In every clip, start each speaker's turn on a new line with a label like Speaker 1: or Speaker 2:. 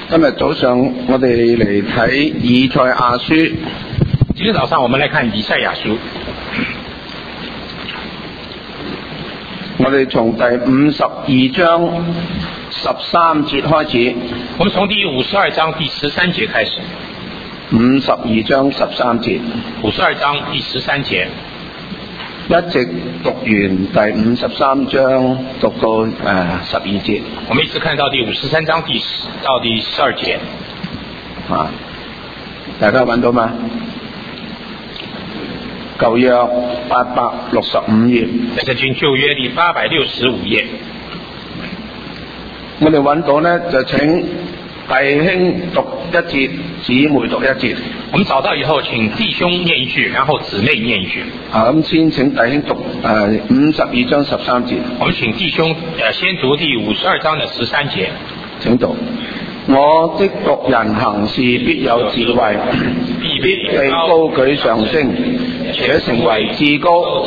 Speaker 1: 今日早上我哋嚟睇以賽亞書。
Speaker 2: 今天早上我们来看以赛亚书。
Speaker 1: 我哋從第52章13節開始。
Speaker 2: 我们从第52章第13节开始。
Speaker 1: 52章13節。
Speaker 2: 52章第13节。
Speaker 1: 一直讀完第53章，讀到12節。
Speaker 2: 我们一直看到第53章到第12节。
Speaker 1: 大家揾到嗎？舊約865頁。
Speaker 2: 在聖經舊約第865頁。
Speaker 1: 我哋揾到呢，就請弟兄讀一節，姊妹讀一節。
Speaker 2: 我們找到以後，請弟兄念一句，然後姊妹念一句。
Speaker 1: 咁先請弟兄讀52章13節。
Speaker 2: 我們請弟兄先讀第52章的13節。
Speaker 1: 請讀。我的僕人行事必有智慧，必被高舉上升，且成為至高。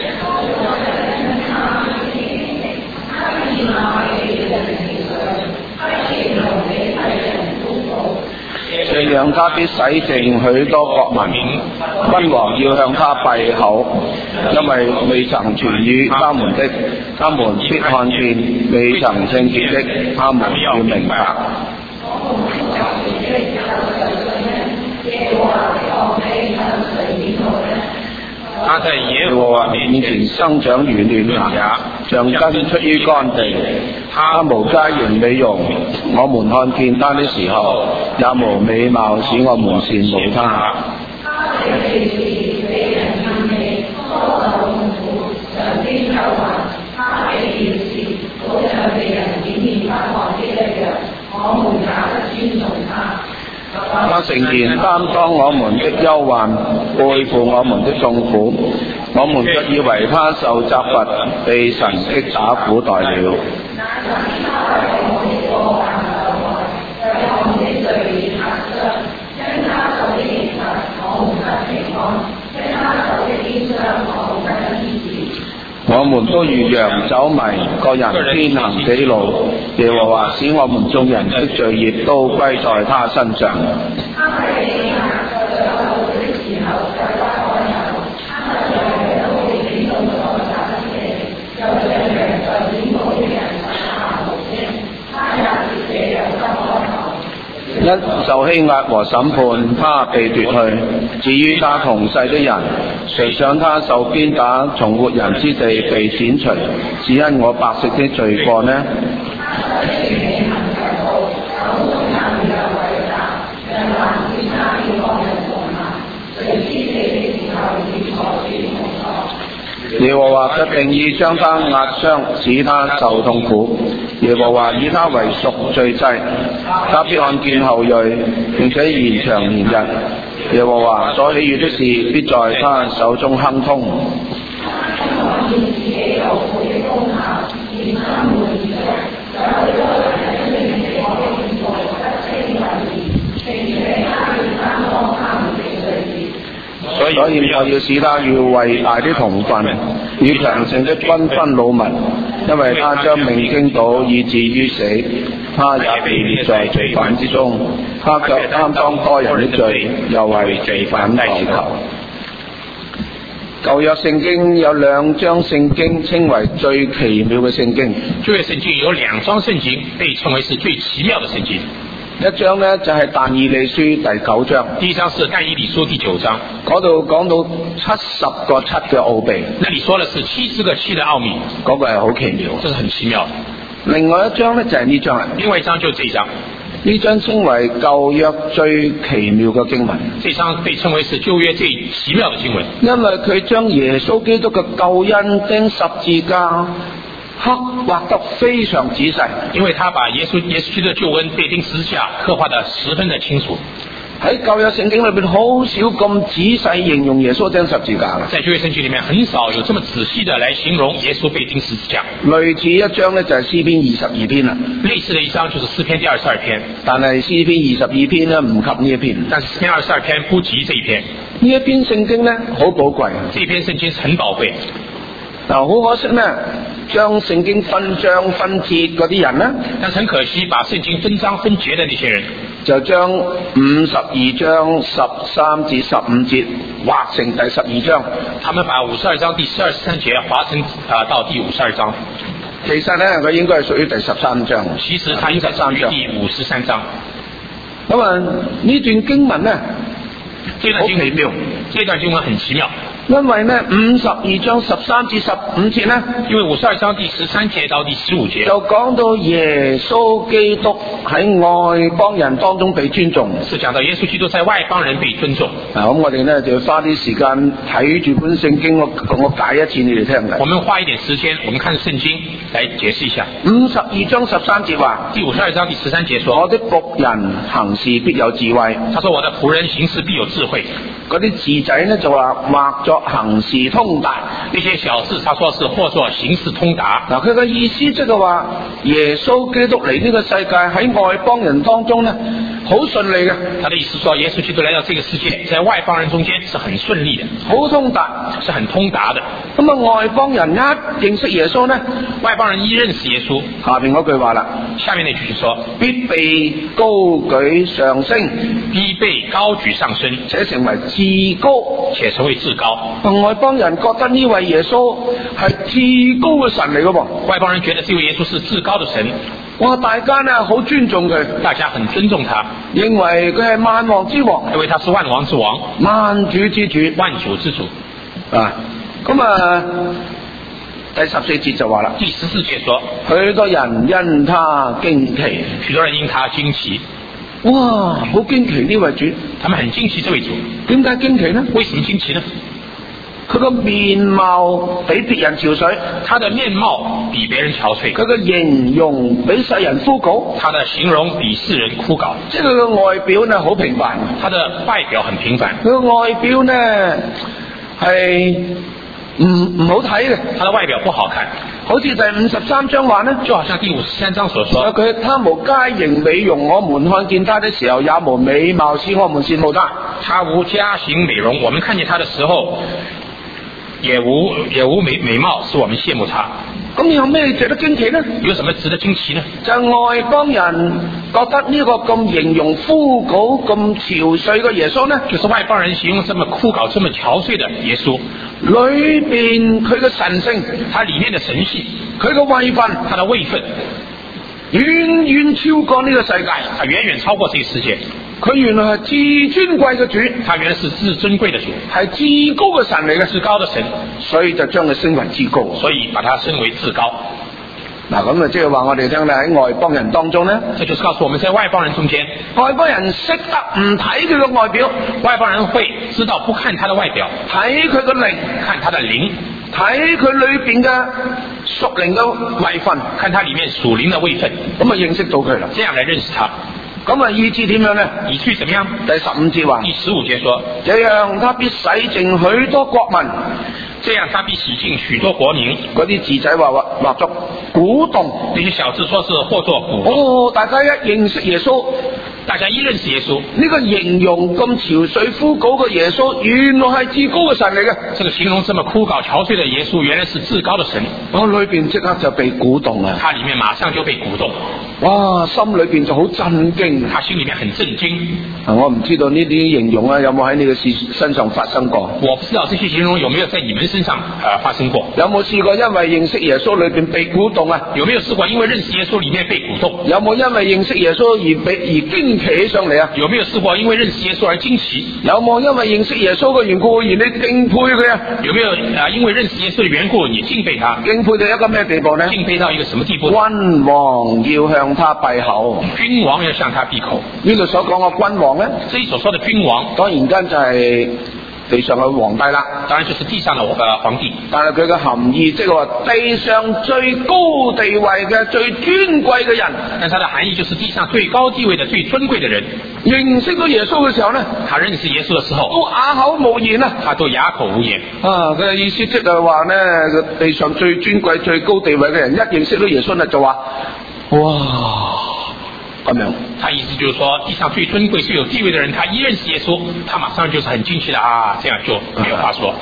Speaker 1: 這樣他必洗淨許多國民，君王要向他閉口，因為未曾傳與他們的，他們必看見；未曾聖潔的，他們要明白。
Speaker 2: 他在耶和華面前
Speaker 1: 生長如嫩芽，像根出於乾地。他無佳形美容，我們看見他的時候，也無美貌使我們羨慕他。他誠然擔當我們的憂患，背負我們的痛苦，我們卻以為他受責罰，被神擊打苦待了。我們都如羊走迷，各人偏行己路。耶和華使我們眾人的罪孽都歸在他身上。因受欺壓和審判，他被奪去。至於他同世的人，誰想他受鞭打，從活人之地被剪除，是因我百姓的罪過呢？耶和華卻定意將他壓傷，使他受痛苦。耶和華以他為贖罪祭，他必看見後裔，並且延長年日。耶和華所喜悅的事，必在他手中亨通。所以我要使他與偉大的同分，與強盛的均分擄物，因為他將命傾倒，以至於死，他也被列在罪犯之中，他卻擔當多人的罪，又為罪犯代求。舊約聖經有兩章聖經稱為最奇妙嘅聖經。
Speaker 2: 舊約聖經有兩章聖經被稱為是最奇妙的聖經。
Speaker 1: 一章呢就係但以理書第9章。
Speaker 2: 第一章是但以理書第9章，
Speaker 1: 嗰度講到70個7嘅奧秘。
Speaker 2: 那裡說的是70個7的奧秘，
Speaker 1: 嗰個係好奇妙，
Speaker 2: 這是很奇妙。
Speaker 1: 另外一章呢就係呢章啦。
Speaker 2: 另外一章就是這一章。
Speaker 1: 呢章稱為舊約最奇妙嘅經文。
Speaker 2: 這章被稱為是舊約最奇妙的經文，
Speaker 1: 因為佢將耶穌基督嘅救恩釘十字架刻畫得非常仔細，
Speaker 2: 因為他把耶穌基督的救恩被釘十字架刻畫得十分的清楚。
Speaker 1: 喺舊約聖經裏邊好少咁仔細形容耶穌釘十字架。
Speaker 2: 在舊約聖經裡面很少有這麼仔細的來形容耶穌被釘十字架。
Speaker 1: 類似一章呢就係詩篇22篇啦。
Speaker 2: 類似的一章就是詩篇第22篇，
Speaker 1: 但係詩篇22篇呢唔及呢一篇。
Speaker 2: 但是詩篇22篇不及這一篇。
Speaker 1: 呢一篇聖經呢好寶貴，
Speaker 2: 這篇聖經很寶貴。
Speaker 1: 嗱，好可惜呢， 將聖經分章分節嗰啲人呢，
Speaker 2: 但是很可惜，把聖經分章分節的那些人，
Speaker 1: 就將52章13至15節劃成第12章。
Speaker 2: 他們把52章第12、13節劃成到第52章。
Speaker 1: 其實呢，佢應該係屬於第13章。
Speaker 2: 其實它應該屬於第53章。
Speaker 1: 咁啊，呢段經文呢，
Speaker 2: 好奇妙，這段經文很奇妙。
Speaker 1: 因為呢52章13至15節呢，
Speaker 2: 因為52章第13節到第15節
Speaker 1: 就講到耶穌基督喺外邦人當中被尊重，
Speaker 2: 是講到耶穌基督在外邦人被尊重。
Speaker 1: 咁我哋呢就要花啲時間睇住本聖經，我解一次你哋聽嘅。
Speaker 2: 我們花一點時間，我們看聖經來解釋一下。
Speaker 1: 52章13節話，
Speaker 2: 第52章第13節說：
Speaker 1: 我的僕人行事必有智慧。
Speaker 2: 他說：我的僕人行事必有智慧。
Speaker 1: 嗰啲字仔呢就話畫作行事通達，
Speaker 2: 呢些小字他說是或作行事通達。
Speaker 1: 嗱，佢嘅意思即係話耶穌基督嚟呢個世界喺外邦人當中呢，好順利嘅。
Speaker 2: 他的意思說，耶穌基督來到這個世界，在外邦人中間是很順利的，
Speaker 1: 好通達，
Speaker 2: 是很通達的。
Speaker 1: 咁啊，外邦人一認識耶穌呢，
Speaker 2: 外邦人一認識耶穌，
Speaker 1: 下邊嗰句話啦，
Speaker 2: 下面那句就說：
Speaker 1: 必被高舉上升，
Speaker 2: 必被高舉上升，
Speaker 1: 且成為至高，
Speaker 2: 且成為至高。
Speaker 1: 外邦人覺得呢位耶穌係至高嘅神嚟嘅噃，
Speaker 2: 外邦人覺得這位耶穌是至高的神。
Speaker 1: 哇！大家呢好尊重佢，
Speaker 2: 大家很尊重他，
Speaker 1: 認為佢係萬王之王，
Speaker 2: 認為他是萬王之王，
Speaker 1: 萬主之主，
Speaker 2: 萬主之主
Speaker 1: 啊！咁啊，第14節就話啦，
Speaker 2: 第14節說：
Speaker 1: 許多人因他驚奇，
Speaker 2: 許多人因他驚奇。
Speaker 1: 哇！好驚奇呢位主，
Speaker 2: 他們很驚奇這位主。
Speaker 1: 點解驚奇呢？
Speaker 2: 為什麼驚奇呢？
Speaker 1: 佢個面貌比別人憔悴，
Speaker 2: 他的面貌比別人憔悴。
Speaker 1: 佢個形容比世人枯槁，
Speaker 2: 他的形容比世人枯槁。
Speaker 1: 即係佢個外表呢好平凡，
Speaker 2: 他的外表很平凡。
Speaker 1: 佢個外表呢係唔好睇嘅，
Speaker 2: 他的外表不好看。
Speaker 1: 好似第53章話呢，
Speaker 2: 就好像第53章所說，
Speaker 1: 他無佳形美容，我們看見他的時候也無美貌，使我們羨慕他。
Speaker 2: 他無佳形美容，我們看見他的時候也無美貌，使我們羨慕他。
Speaker 1: 咁有咩值得驚奇呢？
Speaker 2: 有什麼值得驚奇呢？
Speaker 1: 就外邦人覺得呢個咁形容枯槁、咁憔悴嘅耶穌呢，
Speaker 2: 就是外邦人形容這麼枯槁、這麼憔悴的耶穌，
Speaker 1: 裏邊佢嘅神聖，
Speaker 2: 他裏面的神性，
Speaker 1: 佢嘅位份，
Speaker 2: 他的位份
Speaker 1: 遠遠超過呢個世界，
Speaker 2: 他遠遠超過這個世界。
Speaker 1: 佢原來係至尊貴嘅主，
Speaker 2: 他原來是至尊貴的主，
Speaker 1: 係至高嘅神嚟嘅，
Speaker 2: 至高的神，
Speaker 1: 所以就將佢升為至高，
Speaker 2: 所以把他升為至高。
Speaker 1: 嗱，咁啊，即係話我哋聽咧喺外邦人當中咧，
Speaker 2: 這就是告訴我們在外邦人中間，
Speaker 1: 外邦人識得唔睇佢嘅外表，
Speaker 2: 外邦人會知道不看他的外表，
Speaker 1: 睇佢嘅靈，
Speaker 2: 看他的靈，
Speaker 1: 睇佢裏邊嘅屬靈嘅位份，
Speaker 2: 看他裏面屬靈的位份，
Speaker 1: 咁啊認識到佢啦，
Speaker 2: 這樣來認識他。
Speaker 1: 咁啊，以致點樣呢？
Speaker 2: 以致怎麼樣？
Speaker 1: 第15節話，
Speaker 2: 第15節說：
Speaker 1: 這樣他必洗淨許多國民，
Speaker 2: 這樣他必洗淨許多國民。
Speaker 1: 嗰啲字仔畫作鼓動，
Speaker 2: 那些小字說是或作鼓動。
Speaker 1: 哦，大家一認識耶穌，
Speaker 2: 大家一認識耶穌，
Speaker 1: 呢個形容咁憔悴枯槁嘅耶穌，原來係至高嘅神嚟嘅。
Speaker 2: 這個形容這麼枯槁憔悴的耶穌，原來是至高的神。
Speaker 1: 我裏邊即刻就被鼓動啦，
Speaker 2: 他裏面馬上就被鼓動，
Speaker 1: 哇，心裏邊就好震驚，
Speaker 2: 他心裏面很震驚。
Speaker 1: 我唔知道呢啲形容有冇喺你嘅身上發生過？
Speaker 2: 我不知道這些形容有沒有在你們身上發生過？
Speaker 1: 有冇試過因為認識耶穌裏邊被鼓動啊？
Speaker 2: 有沒有試過因為認識耶穌裏面被鼓動？
Speaker 1: 有冇因為認識耶穌而驚奇起上嚟啊？
Speaker 2: 有沒有試過因為認識耶穌而驚奇？
Speaker 1: 有冇因為認識耶穌嘅緣故而你敬佩佢啊？
Speaker 2: 有沒有因為認識耶穌的緣故你敬佩他？
Speaker 1: 敬佩到一個咩地步呢？
Speaker 2: 敬佩到一個什麼地步？
Speaker 1: 君王要向他閉口，
Speaker 2: 君王要向他閉口。
Speaker 1: 呢度所講嘅君王呢，
Speaker 2: 這裡所說的君王，
Speaker 1: 當然間就係地上嘅皇帝啦，
Speaker 2: 當然就是地上的皇帝。
Speaker 1: 但係佢嘅含義即係話地上最高地位嘅最尊貴嘅人，
Speaker 2: 但係它的含義就是地上最高地位的最尊貴的人。
Speaker 1: 認識到耶穌嘅時候呢，
Speaker 2: 他認識耶穌嘅時候
Speaker 1: 都啞口無言啊，
Speaker 2: 他都啞口無言。
Speaker 1: 佢嘅意思即係話呢，地上最尊貴最高地位嘅人一認識到耶穌呢，就話哇咁樣。
Speaker 2: 他意思就是說，地上最尊貴最有地位的人，他一認識耶穌，他馬上就是很驚奇的啊，這樣就沒有話說。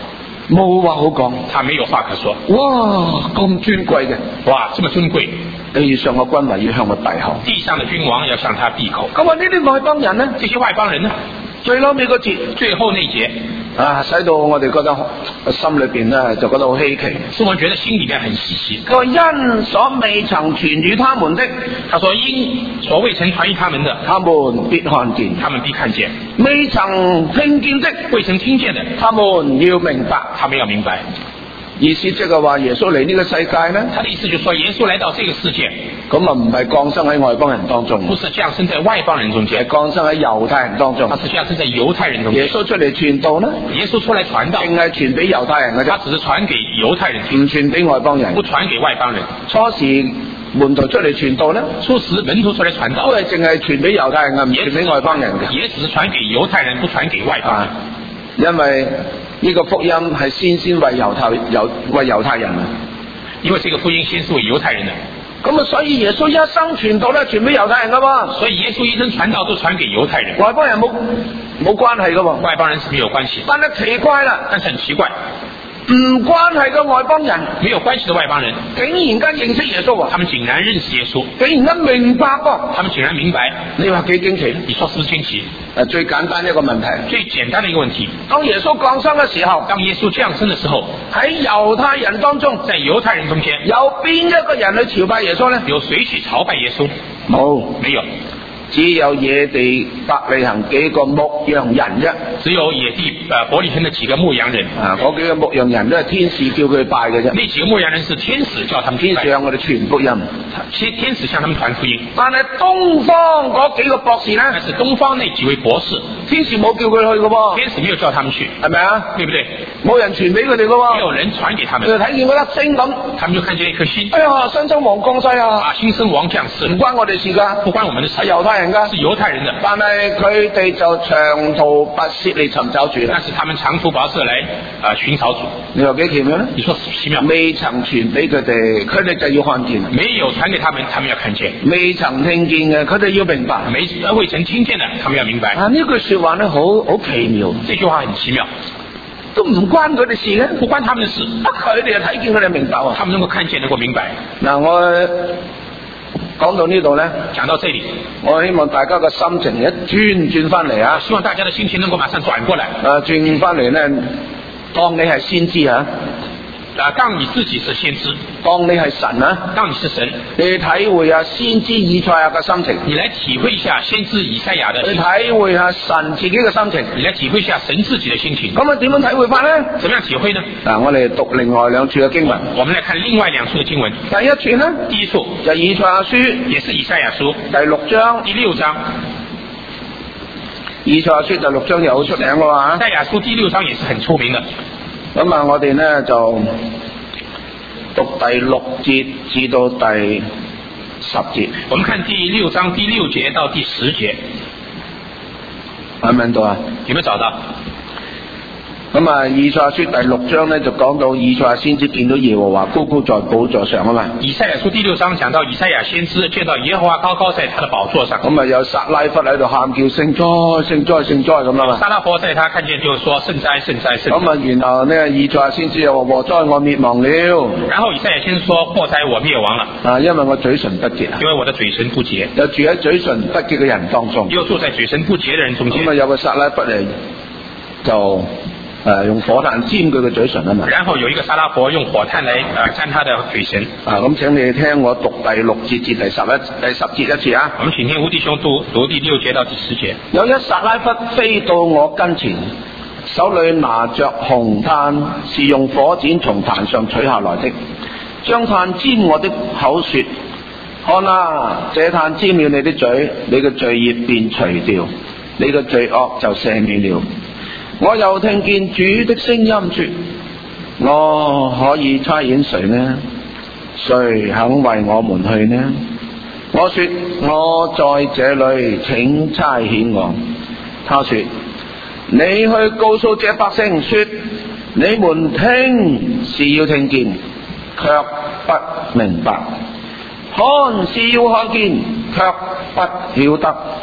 Speaker 1: 冇話好講。
Speaker 2: 他沒有話可說。
Speaker 1: 哇，咁尊貴嘅，
Speaker 2: 哇，這麼尊貴，
Speaker 1: 地上嘅君王要向佢閉口，
Speaker 2: 地上的君王要向他閉口。
Speaker 1: 咁啊，呢啲外邦人呢？
Speaker 2: 這些外邦人呢？
Speaker 1: 最後尾個節，
Speaker 2: 最後那節
Speaker 1: 啊，使到我哋覺得心裏邊咧就覺得好稀奇，
Speaker 2: 使我覺得心裏面很稀奇。
Speaker 1: 佢話因所未曾傳與他們的，
Speaker 2: 他說因所未曾傳與他們的，
Speaker 1: 他們必看見，
Speaker 2: 他們必看見；
Speaker 1: 未曾聽見的，
Speaker 2: 未曾聽見的，
Speaker 1: 他們要明白，
Speaker 2: 他們要明白。
Speaker 1: 意思即係話耶穌嚟呢個世界呢，
Speaker 2: 他的意思就是說耶穌來到這個世界，
Speaker 1: 咁啊唔係降生喺外邦人當中，
Speaker 2: 不是降生在外邦人中間，
Speaker 1: 係降生喺猶太人當中，
Speaker 2: 他是降生在猶太人中間。
Speaker 1: 耶穌出嚟傳道呢，
Speaker 2: 耶穌出來傳道，
Speaker 1: 淨係傳俾猶太人嘅啫，
Speaker 2: 他只是傳給猶太人，
Speaker 1: 唔傳俾外邦人，
Speaker 2: 不傳給外邦人。
Speaker 1: 初時門徒出嚟傳道呢，
Speaker 2: 初時門徒出來傳道，
Speaker 1: 都係淨係傳俾猶太人嘅，唔傳俾外邦人嘅，
Speaker 2: 也只是傳給猶太人，不傳給外邦人。
Speaker 1: 因為呢個福音係先為猶太人啊，
Speaker 2: 因為這個福音先是為猶太人的。
Speaker 1: 咁啊，所以耶穌一生傳道咧，傳俾猶太人噶噃。
Speaker 2: 所以耶穌一生傳道都傳給猶太人，
Speaker 1: 外邦人冇關係噶喎。
Speaker 2: 外邦人是沒有關係。
Speaker 1: 但係奇怪啦，
Speaker 2: 但是很奇怪，
Speaker 1: 唔關係嘅外邦人，
Speaker 2: 沒有關係的外邦人，
Speaker 1: 竟然間認識耶穌啊！
Speaker 2: 他們竟然認識耶穌，
Speaker 1: 竟然間明白噃，
Speaker 2: 他們竟然明白。
Speaker 1: 你話幾驚奇？
Speaker 2: 你說是不是驚奇？
Speaker 1: 最簡單一個問題，
Speaker 2: 最簡單的一個問題。
Speaker 1: 當耶穌降生嘅時候，
Speaker 2: 當耶穌降生的時候，
Speaker 1: 喺猶太人當中，
Speaker 2: 在猶太人中間，
Speaker 1: 有邊一個人去朝拜耶穌呢？
Speaker 2: 有誰去朝拜耶穌？沒有。
Speaker 1: 只有野地伯利恆幾個牧羊人啫，
Speaker 2: 只有野地伯利恆的幾個牧羊人
Speaker 1: 啊，嗰幾個牧羊人都係天使叫佢拜嘅啫。
Speaker 2: 那幾個牧羊人是天使叫他們
Speaker 1: 天使向我哋傳福音，
Speaker 2: 天使向他們傳福音。
Speaker 1: 但係東方嗰幾個博士呢？
Speaker 2: 但是東方那幾位博士，
Speaker 1: 天使冇叫佢去嘅噃，
Speaker 2: 天使沒有叫他們去，
Speaker 1: 係咪啊？
Speaker 2: 對不對？
Speaker 1: 冇人傳俾佢哋嘅喎，
Speaker 2: 沒有人傳給他們。
Speaker 1: 佢睇見嗰粒星咁，
Speaker 2: 他們就看見一顆星。
Speaker 1: 哎呀，新生王降世啊！
Speaker 2: 新生王降世，
Speaker 1: 唔關我哋事噶，
Speaker 2: 不關我們的事，
Speaker 1: 係猶太人噶，
Speaker 2: 是猶太人的。
Speaker 1: 但係佢哋就長途跋涉嚟尋找主啦。
Speaker 2: 但是他們長途跋涉來尋找主。
Speaker 1: 你話幾奇妙呢？
Speaker 2: 你說奇妙？
Speaker 1: 未曾傳俾佢哋，佢哋就要看見。
Speaker 2: 沒有傳給他們，他們要看見。
Speaker 1: 未曾聽見嘅，佢哋要明白。
Speaker 2: 未曾聽見的，他們要明白。
Speaker 1: 啊，呢句說話呢，好奇妙。
Speaker 2: 這句話很奇妙，
Speaker 1: 都唔關佢哋事嘅，
Speaker 2: 不關他們的事。
Speaker 1: 佢哋又睇見，佢哋明白啊。
Speaker 2: 他們能夠看見，能夠明白。
Speaker 1: 嗱，我講到呢度呢，
Speaker 2: 講到這裡，
Speaker 1: 我希望大家嘅心情一轉翻嚟啊！
Speaker 2: 希望大家的心情能夠馬上轉過來。
Speaker 1: 轉翻嚟呢，當你係先知啊！
Speaker 2: 當你自己是先知，
Speaker 1: 當你係神啊！
Speaker 2: 當你是神，
Speaker 1: 你體會下先知以賽亞嘅心情，
Speaker 2: 你來體會一下先知以賽亞的心情，
Speaker 1: 你體會下神自己嘅心情，
Speaker 2: 你來體會一下神自己的心情。
Speaker 1: 咁啊，點樣體會法呢？
Speaker 2: 怎麼樣體會呢？
Speaker 1: 我哋讀另外兩處嘅經文。
Speaker 2: 我們來看另外兩處嘅經文。
Speaker 1: 第一處呢，
Speaker 2: 第一處
Speaker 1: 就以賽亞書，
Speaker 2: 也是以賽亞書
Speaker 1: 第6章。
Speaker 2: 第6章。
Speaker 1: 以賽亞書第6章又好出名嘅話，
Speaker 2: 賽亞書第6章也是很出名的。
Speaker 1: 咁啊，我哋呢就讀第6節至到第10節。
Speaker 2: 我們看第6章第6節到第10節，
Speaker 1: 喺唔喺度啊？
Speaker 2: 有沒有找到？
Speaker 1: 咁啊，以賽亞書第6章咧就講到以賽亞先知見到耶和華高高在寶座上啊嘛。
Speaker 2: 以賽亞書第6章講到以賽亞先知見到耶和華高高在他的寶座上。
Speaker 1: 咁啊，有撒拉弗喺度喊叫聖哉聖哉聖哉咁啊嘛。
Speaker 2: 撒拉弗在他看見就說聖哉聖哉聖哉。
Speaker 1: 咁啊，然後呢，以賽亞先知又話禍哉我滅亡了。
Speaker 2: 然後以賽亞先知說禍哉我滅亡了。
Speaker 1: 因為我嘴唇不潔。
Speaker 2: 因為我的嘴唇不潔。
Speaker 1: 有住喺嘴唇不潔嘅人當中。
Speaker 2: 又住在嘴唇不潔的人中間。
Speaker 1: 咁啊，有個撒拉弗嚟就用火炭沾佢嘅嘴唇啊嘛。
Speaker 2: 然後有一個撒拉弗用火炭來沾他的嘴唇。
Speaker 1: 咁請你聽我讀第6節至第10節一次啊。
Speaker 2: 我們請聽吳弟兄讀第6節到第10節。
Speaker 1: 有一撒拉弗飛到我跟前，手裏拿着紅炭，是用火剪從壇上取下來的，將炭沾我的口說：看啊，這炭沾了你的嘴，你嘅罪孽便除掉，你嘅罪惡就赦免了。我又聽見主的聲音說：我可以差遣誰呢？誰肯為我們去呢？我說：我在這裏，請差遣我。他說：你去告訴這百姓說，你們聽是要聽見，卻不明白；看是要看見，卻不曉得。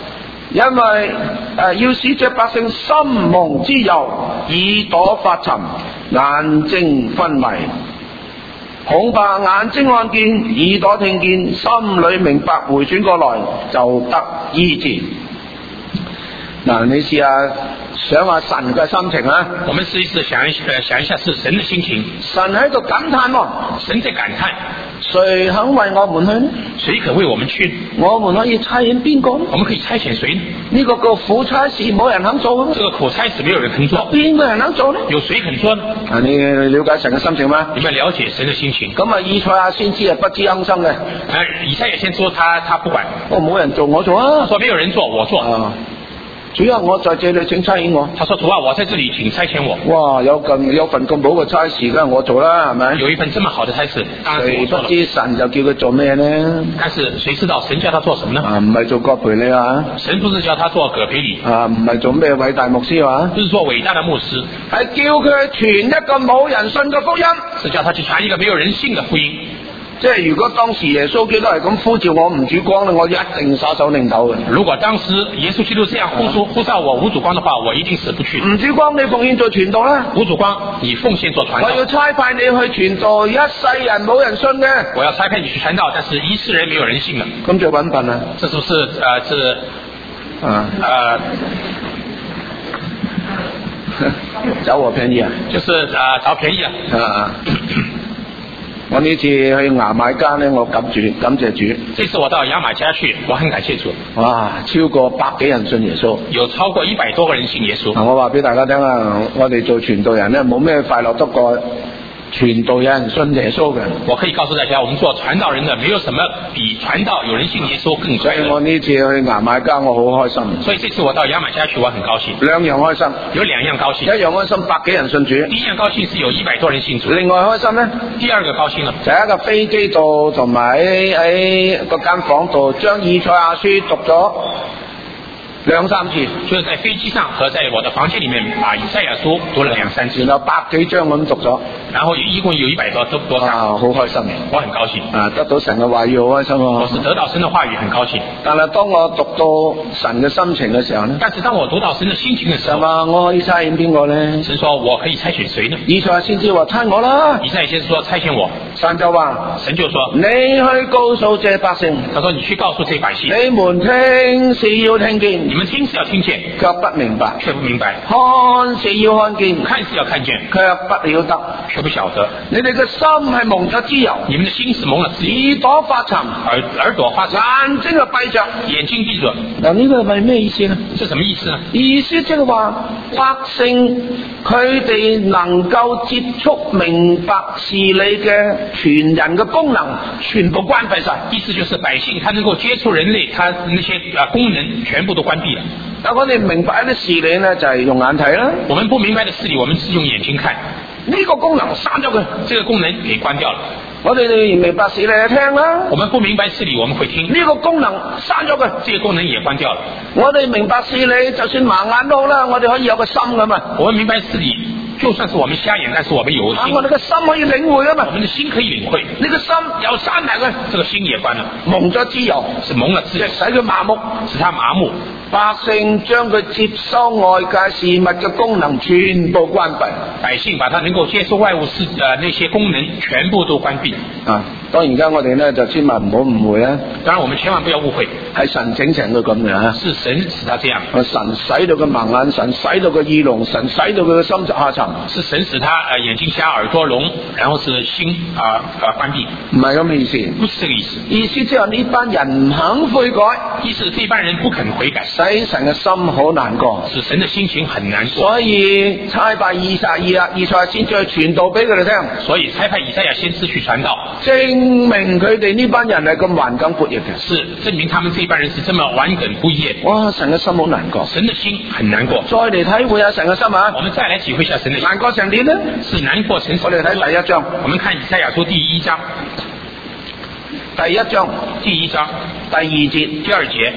Speaker 1: 因為要使這百姓心蒙脂油，耳朵發沉，眼睛昏迷，恐怕眼睛看見，耳朵聽見，心裏明白，回轉過來就得醫治。嗱，你試下想下神嘅心情啊！
Speaker 2: 我們試一試想一下是神的心情。
Speaker 1: 神喺度感嘆喎，
Speaker 2: 神在感嘆，
Speaker 1: 誰肯為我們去呢？
Speaker 2: 誰可為我們去？
Speaker 1: 我們可以差遣邊個呢？
Speaker 2: 我們可以差遣誰呢？
Speaker 1: 呢個個苦差事冇人肯做，
Speaker 2: 這個苦差事沒有人肯做，
Speaker 1: 邊個人肯做呢？
Speaker 2: 有誰肯做呢？
Speaker 1: 啊，你了解神嘅心情嗎？
Speaker 2: 你們了解神的心情。
Speaker 1: 咁啊，以賽亞先知係不知恩生嘅。
Speaker 2: 以賽亞先知他不管，
Speaker 1: 冇人做我做啊。
Speaker 2: 他說沒有人做我做。
Speaker 1: 主啊，我在這裏請差遣我。
Speaker 2: 他說主啊，我在這裏請差遣我。
Speaker 1: 哇，有份咁好嘅差事，梗係我做啦，係咪？
Speaker 2: 有一份這麼好的差事，當然是我做了。
Speaker 1: 誰不知神就叫佢做咩呢？
Speaker 2: 但是誰知道神叫他做什麼呢？
Speaker 1: 唔係做葛培理啊。神
Speaker 2: 不是叫他做葛培理。
Speaker 1: 唔係做咩偉大牧師啊？
Speaker 2: 不是做偉大的牧師，
Speaker 1: 係叫佢傳一個冇人信嘅福音。
Speaker 2: 是叫他去傳一個沒有人信嘅福音。
Speaker 1: 即係如果當時耶穌基督係咁呼召我吳主光咧，我一定耍手擰頭嘅。
Speaker 2: 如果當時耶穌基督這樣呼召我吳主光的話，我一定死不去。
Speaker 1: 吳主光，你奉獻做傳道啦。
Speaker 2: 吳主光，你奉獻做傳道。
Speaker 1: 我要差派你去傳道，一世人冇人信嘅。
Speaker 2: 我要差派你去傳道，但是一世人沒有人信了。
Speaker 1: 咁就揾笨啦。
Speaker 2: 這是不是
Speaker 1: 找我便宜啊？
Speaker 2: 就是找便宜啊。
Speaker 1: 我呢次去牙買加呢，我感謝主。
Speaker 2: 這次我到牙買加去，我很感謝主。
Speaker 1: 哇，超過100幾人信耶穌。
Speaker 2: 有超過100多個人信耶穌。
Speaker 1: 我話俾大家聽啊，我哋做傳道人呢，冇咩快樂得過傳道有人信耶穌嘅。
Speaker 2: 我可以告訴大家，我們做傳道人的，沒有什麼比傳道有人信耶穌更快樂。
Speaker 1: 所以我呢次去牙買加，我好開心。
Speaker 2: 所以這次我到牙買加去，我很高興。
Speaker 1: 兩樣開心，
Speaker 2: 有兩樣高興。
Speaker 1: 一樣開心，100幾人信主。
Speaker 2: 第一樣高興是有100多人信主。
Speaker 1: 另外開心呢？
Speaker 2: 第二個高興呢，
Speaker 1: 就喺個飛機度同埋喺個間房度，將以賽亞書讀咗2、3次，
Speaker 2: 就是在飛機上和在我的房間裏面把以賽亞書讀了2、3次，
Speaker 1: 然後100幾章咁讀咗，
Speaker 2: 然後一共有100多章，
Speaker 1: 好開心，
Speaker 2: 我很高興，
Speaker 1: 得到神嘅話語好開心啊！
Speaker 2: 我是得到神的話語很高興，
Speaker 1: 但係當我讀到神嘅心情嘅時候呢？
Speaker 2: 但是當我讀到神的心情嘅時候，
Speaker 1: 我可以差遣邊個呢？
Speaker 2: 神說我可以差遣誰呢？
Speaker 1: 以賽亞先知話差我啦，
Speaker 2: 以賽亞先知說差遣我，
Speaker 1: 神就話，
Speaker 2: 神就說
Speaker 1: 你去告訴這百姓，
Speaker 2: 他說你去告訴這百姓，
Speaker 1: 你們聽是要聽見，
Speaker 2: 你們聽是要聽見，
Speaker 1: 卻不明白，
Speaker 2: 卻不明白，
Speaker 1: 看是要看見，
Speaker 2: 看是要看見，
Speaker 1: 卻不曉得，
Speaker 2: 卻不曉得。
Speaker 1: 你哋嘅心係蒙咗脂油，
Speaker 2: 你們的心是蒙了脂油，
Speaker 1: 耳朵發沉，
Speaker 2: 耳朵發沉，
Speaker 1: 眼睛啊閉着，
Speaker 2: 眼睛閉着。
Speaker 1: 嗱，呢個係咩意思呢？
Speaker 2: 是什麼意思呢？
Speaker 1: 意思即係話百姓佢哋能夠接觸明白事理嘅全人嘅功能，全部關閉晒。
Speaker 2: 意思就是百姓他能夠接觸人類，他那些功能全部都關閉了。
Speaker 1: 但我哋明白一啲事理呢，就係用眼睇啦。
Speaker 2: 我們不明白的事理，我們是用眼睛看。
Speaker 1: 呢個功能刪咗佢，
Speaker 2: 這個功能給關掉了。
Speaker 1: 我哋明白事理就聽啦。
Speaker 2: 我們不明白事理，我們會聽。
Speaker 1: 呢個功能刪咗佢，
Speaker 2: 這個功能也關掉了。
Speaker 1: 我哋明白事理，就算盲眼都好啦，我哋可以有個心噶嘛。
Speaker 2: 我們明白事理，就算是我們瞎眼，但是我們有心。
Speaker 1: 我哋嘅心可以領會啊嘛。
Speaker 2: 我們的心可以領會。
Speaker 1: 呢個心又刪埋佢，
Speaker 2: 這個心也關了，
Speaker 1: 蒙咗脂油，
Speaker 2: 是蒙了脂油，
Speaker 1: 使佢麻木，
Speaker 2: 使他麻木。
Speaker 1: 百姓將佢接收外界事物嘅功能全部關閉，
Speaker 2: 百姓把他能夠接收外物事那些功能全部都關閉。
Speaker 1: 當然而家我哋呢就千萬唔好誤會啊！
Speaker 2: 當然我們千萬不要誤會，
Speaker 1: 係神整成佢咁嘅，
Speaker 2: 是神使他這樣。
Speaker 1: 神使到佢盲眼，神使到佢耳聾，神使到佢嘅心下沉。
Speaker 2: 是神使他眼睛瞎，耳朵聾，然後是心關閉。
Speaker 1: 唔係咁嘅意思，
Speaker 2: 不是這個意思。
Speaker 1: 意思即係呢班人唔肯悔改，
Speaker 2: 意思這班人不肯悔改，
Speaker 1: 使神嘅心好難過，
Speaker 2: 使神的心情很難過。
Speaker 1: 所以差派以賽亞先知去傳道俾佢哋聽。
Speaker 2: 所以差派以賽亞先知去傳道，
Speaker 1: 證明佢哋呢班人係咁頑梗悖逆嘅，
Speaker 2: 是證明他們這班人是這麼頑梗不義。
Speaker 1: 哇！神嘅心好難過，
Speaker 2: 神的心很難過。
Speaker 1: 再嚟體會下神嘅心啊！
Speaker 2: 我們再來體會一下神的心。
Speaker 1: 難過成點呢？
Speaker 2: 是難過成。
Speaker 1: 我哋睇第1章，
Speaker 2: 我們看以賽亞書第1章，
Speaker 1: 第1章
Speaker 2: 第1章
Speaker 1: 第2節，
Speaker 2: 第2節。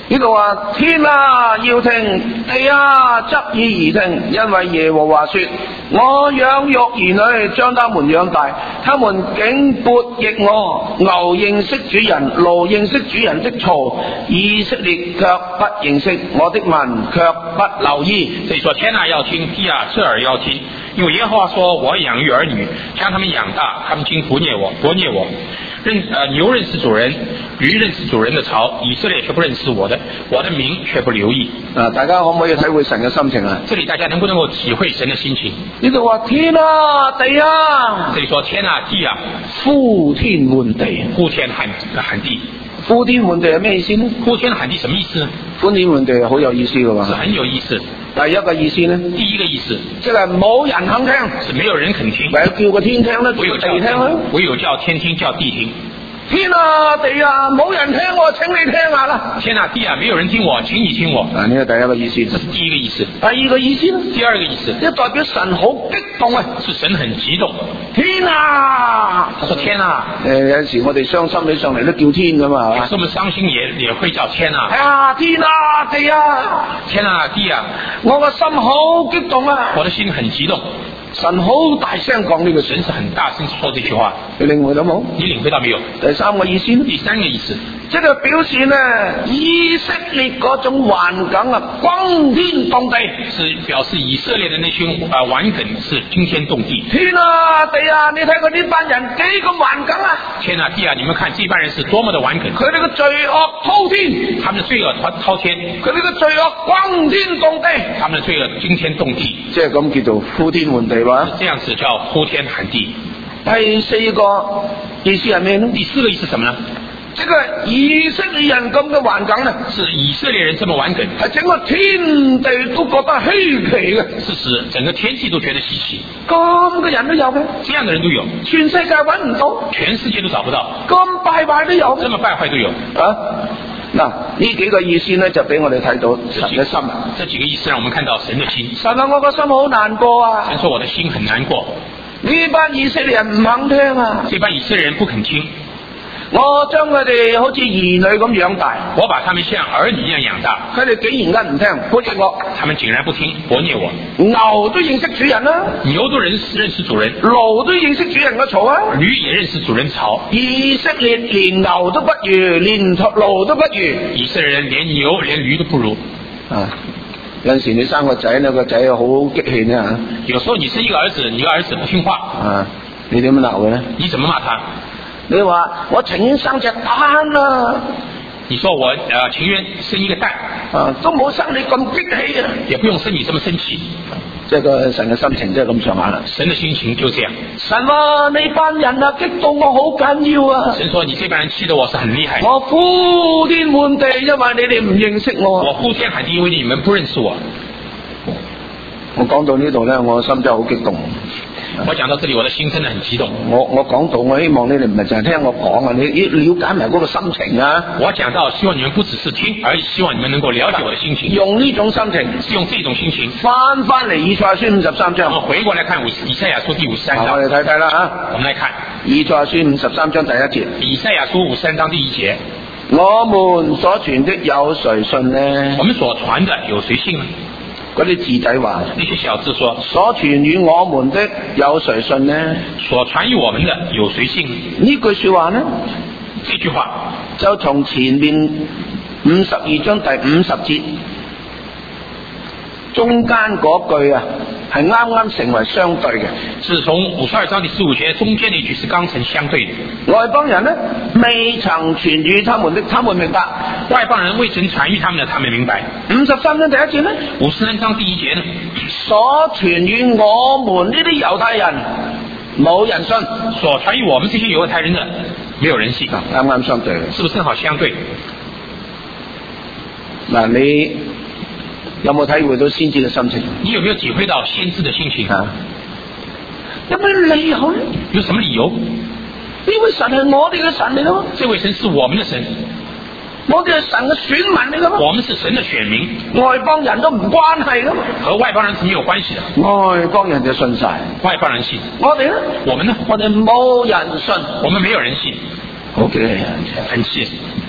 Speaker 1: 呢度話天啊要聽，地啊側耳而聽，因為耶和華說：我養育兒女，將他們養大，他們竟悖逆我。牛認識主人，驢認識主人的槽，以色列卻不認識，我的民卻不留意。
Speaker 2: 所以說天啊要聽，地啊側耳要聽，因為耶和華說：我養育兒女，將他們養大，他們竟悖逆我。牛認識主人，驢認識主人的槽，以色列卻不認識我的民卻不留意。
Speaker 1: 大家可唔可以體會神嘅心情啊？
Speaker 2: 這裏大家能不能夠體會神的心情？
Speaker 1: 呢度話天啊地啊，
Speaker 2: 這裏說天啊地啊，
Speaker 1: 呼天喚地，
Speaker 2: 呼天喊地。
Speaker 1: 呼天喚地係咩意思呢？
Speaker 2: 呼天喊地什麼意思呢？
Speaker 1: 呼天喚地好有意思噶嘛？
Speaker 2: 是很有意思。
Speaker 1: 第一個意思呢？
Speaker 2: 第一個意思，
Speaker 1: 即係冇人肯聽，
Speaker 2: 是沒有人肯聽，
Speaker 1: 唯有叫個天聽啦，叫個地聽啦，
Speaker 2: 唯有叫天聽叫地聽。
Speaker 1: 天啊地啊，冇人聽我，請你聽下啦。
Speaker 2: 天啊地啊，沒有人聽我，請你聽我。
Speaker 1: 呢個第一個意思，
Speaker 2: 這是第一個意思。
Speaker 1: 第二個意思呢？
Speaker 2: 第二個意思，
Speaker 1: 即代表神好激動啊！
Speaker 2: 是神很激動。
Speaker 1: 天啊！
Speaker 2: 他說天啊！
Speaker 1: 有陣時我哋傷心起上嚟都叫天噶嘛，係嘛？
Speaker 2: 有時我們傷心也會叫天啊！
Speaker 1: 哎呀，天啊地啊！
Speaker 2: 天啊地啊！
Speaker 1: 我個心好激動啊！
Speaker 2: 我的心很激動。
Speaker 1: 神好大聲講呢個，
Speaker 2: 神是很大聲說這句話。
Speaker 1: 你領會到冇？
Speaker 2: 你領會到沒有？
Speaker 1: 第三個意思呢？
Speaker 2: 第三個意思，
Speaker 1: 即係表示呢，以色列嗰種環境啊，轟天動地，
Speaker 2: 是表示以色列的那群環境是驚天動地。
Speaker 1: 天啊地啊，你睇佢呢班人幾咁環境啊！
Speaker 2: 天啊地啊，你們看這班人是多麼的環境。
Speaker 1: 佢哋嘅罪惡滔天，
Speaker 2: 他們的罪惡滔天；
Speaker 1: 佢哋嘅罪惡轟天動地，
Speaker 2: 他們的罪惡驚天動地。
Speaker 1: 即係咁叫做呼天喚地話。
Speaker 2: 這樣子叫呼天喊地。
Speaker 1: 第四個意思係咩呢？
Speaker 2: 第四個意思什麼呢？
Speaker 1: 這個以色列人咁嘅環境呢，
Speaker 2: 是以色列人這麼環境，
Speaker 1: 係整個天地都覺得稀奇嘅，
Speaker 2: 是使整個天地都覺得稀奇。
Speaker 1: 咁嘅人都有嘅，
Speaker 2: 這樣的人都有，
Speaker 1: 全世界揾唔到，
Speaker 2: 全世界都找不到，
Speaker 1: 咁敗壞都有，
Speaker 2: 這麼敗壞都有
Speaker 1: 啊！嗱，呢幾個意思呢，就俾我哋睇到神嘅心。
Speaker 2: 這幾個意思讓我們看到神的心。
Speaker 1: 神啊，我個心好難過啊！
Speaker 2: 神說我的心很難過。
Speaker 1: 呢班以色列人唔肯聽啊！
Speaker 2: 這班以色列人不肯聽。
Speaker 1: 我將佢哋好似兒女咁養大，
Speaker 2: 我把他們像兒女一樣養大，
Speaker 1: 佢哋竟然唔聽，悖逆我。
Speaker 2: 他們竟然不聽，悖逆我。
Speaker 1: 牛都認識主人啦，
Speaker 2: 牛都認識主人，
Speaker 1: 驢都認識主人個槽啊，
Speaker 2: 驢也認識主人槽。
Speaker 1: 以色列連牛都不如，連驢都不如。
Speaker 2: 以色列人連牛連驢都不如。
Speaker 1: 啊，有陣時你生個仔呢，個仔好激氣呢。
Speaker 2: 有時候你生一個兒子，你個兒子不聽話，
Speaker 1: 啊，你點樣鬧佢呢？
Speaker 2: 你怎麼罵他？
Speaker 1: 你話我情願生隻蛋啊！
Speaker 2: 你說我情願生一個蛋
Speaker 1: 啊，都冇生你咁激氣啊！
Speaker 2: 也不用生你這麼生氣。
Speaker 1: 即係個神嘅心情，即係咁上下啦。
Speaker 2: 神嘅心情就這樣。
Speaker 1: 神話你班人啊，激到我好緊要啊！
Speaker 2: 神說你這班人氣得我是很厲害。
Speaker 1: 我呼天喚地，因為你哋唔認識我。
Speaker 2: 我呼天喊地，因為你們不認識我。
Speaker 1: 我講到呢度咧，我心真係好激動。
Speaker 2: 我講到這裏，我的心真的很激動。
Speaker 1: 我講到，我希望你哋唔係淨係聽我講啊，你了解埋嗰個心情啊。我
Speaker 2: 講到，希望你們不只是聽，而希望你們能夠了解我的心情。
Speaker 1: 用呢種心情，
Speaker 2: 是用這種心情
Speaker 1: 翻嚟以賽亞書53章。
Speaker 2: 我回過來看以賽亞書第53章。
Speaker 1: 我哋睇睇啦吓。
Speaker 2: 我們來看
Speaker 1: 以賽亞書53章第1節。
Speaker 2: 以賽亞書53章第1節。
Speaker 1: 我們所傳的有誰信呢？
Speaker 2: 我們所傳的有誰信呢？
Speaker 1: 嗰啲字仔話，
Speaker 2: 那些小字說，
Speaker 1: 所傳與我們的有誰信呢？
Speaker 2: 所傳與我們的有誰信？
Speaker 1: 呢句說話呢？
Speaker 2: 這句話
Speaker 1: 就從前面52章第50節中間嗰句啊，係啱啱成為相對嘅。
Speaker 2: 是從52章第15節中間那句是剛成相對的。
Speaker 1: 外邦人呢，未曾傳與他們的，他們明白；
Speaker 2: 外邦人未曾傳與他們的，他們明白。
Speaker 1: 53章第1節呢
Speaker 2: ？53章第1節呢？
Speaker 1: 所傳與我們呢啲猶太人，冇人信；
Speaker 2: 所傳與我們這些猶太人的，沒有人信。
Speaker 1: 啱啱相對，
Speaker 2: 是不是正好相對？
Speaker 1: 嗱，你有冇體會到先知嘅心情？
Speaker 2: 你有沒有體會到先知的心情？
Speaker 1: 有咩理由呢？
Speaker 2: 有什麼理由？
Speaker 1: 呢位神係我哋嘅神嚟咯，
Speaker 2: 這位神是我們的神，
Speaker 1: 我哋係神嘅選民嚟噶嘛？
Speaker 2: 我們是神的選民，
Speaker 1: 外邦人都唔關係噶嘛？
Speaker 2: 和外邦人是沒有關係的。
Speaker 1: 外邦人就信晒，
Speaker 2: 外邦人信。
Speaker 1: 我哋呢？
Speaker 2: 我們呢？
Speaker 1: 我哋冇人信，
Speaker 2: 我們沒有人信。
Speaker 1: 好嘅，
Speaker 2: 很氣。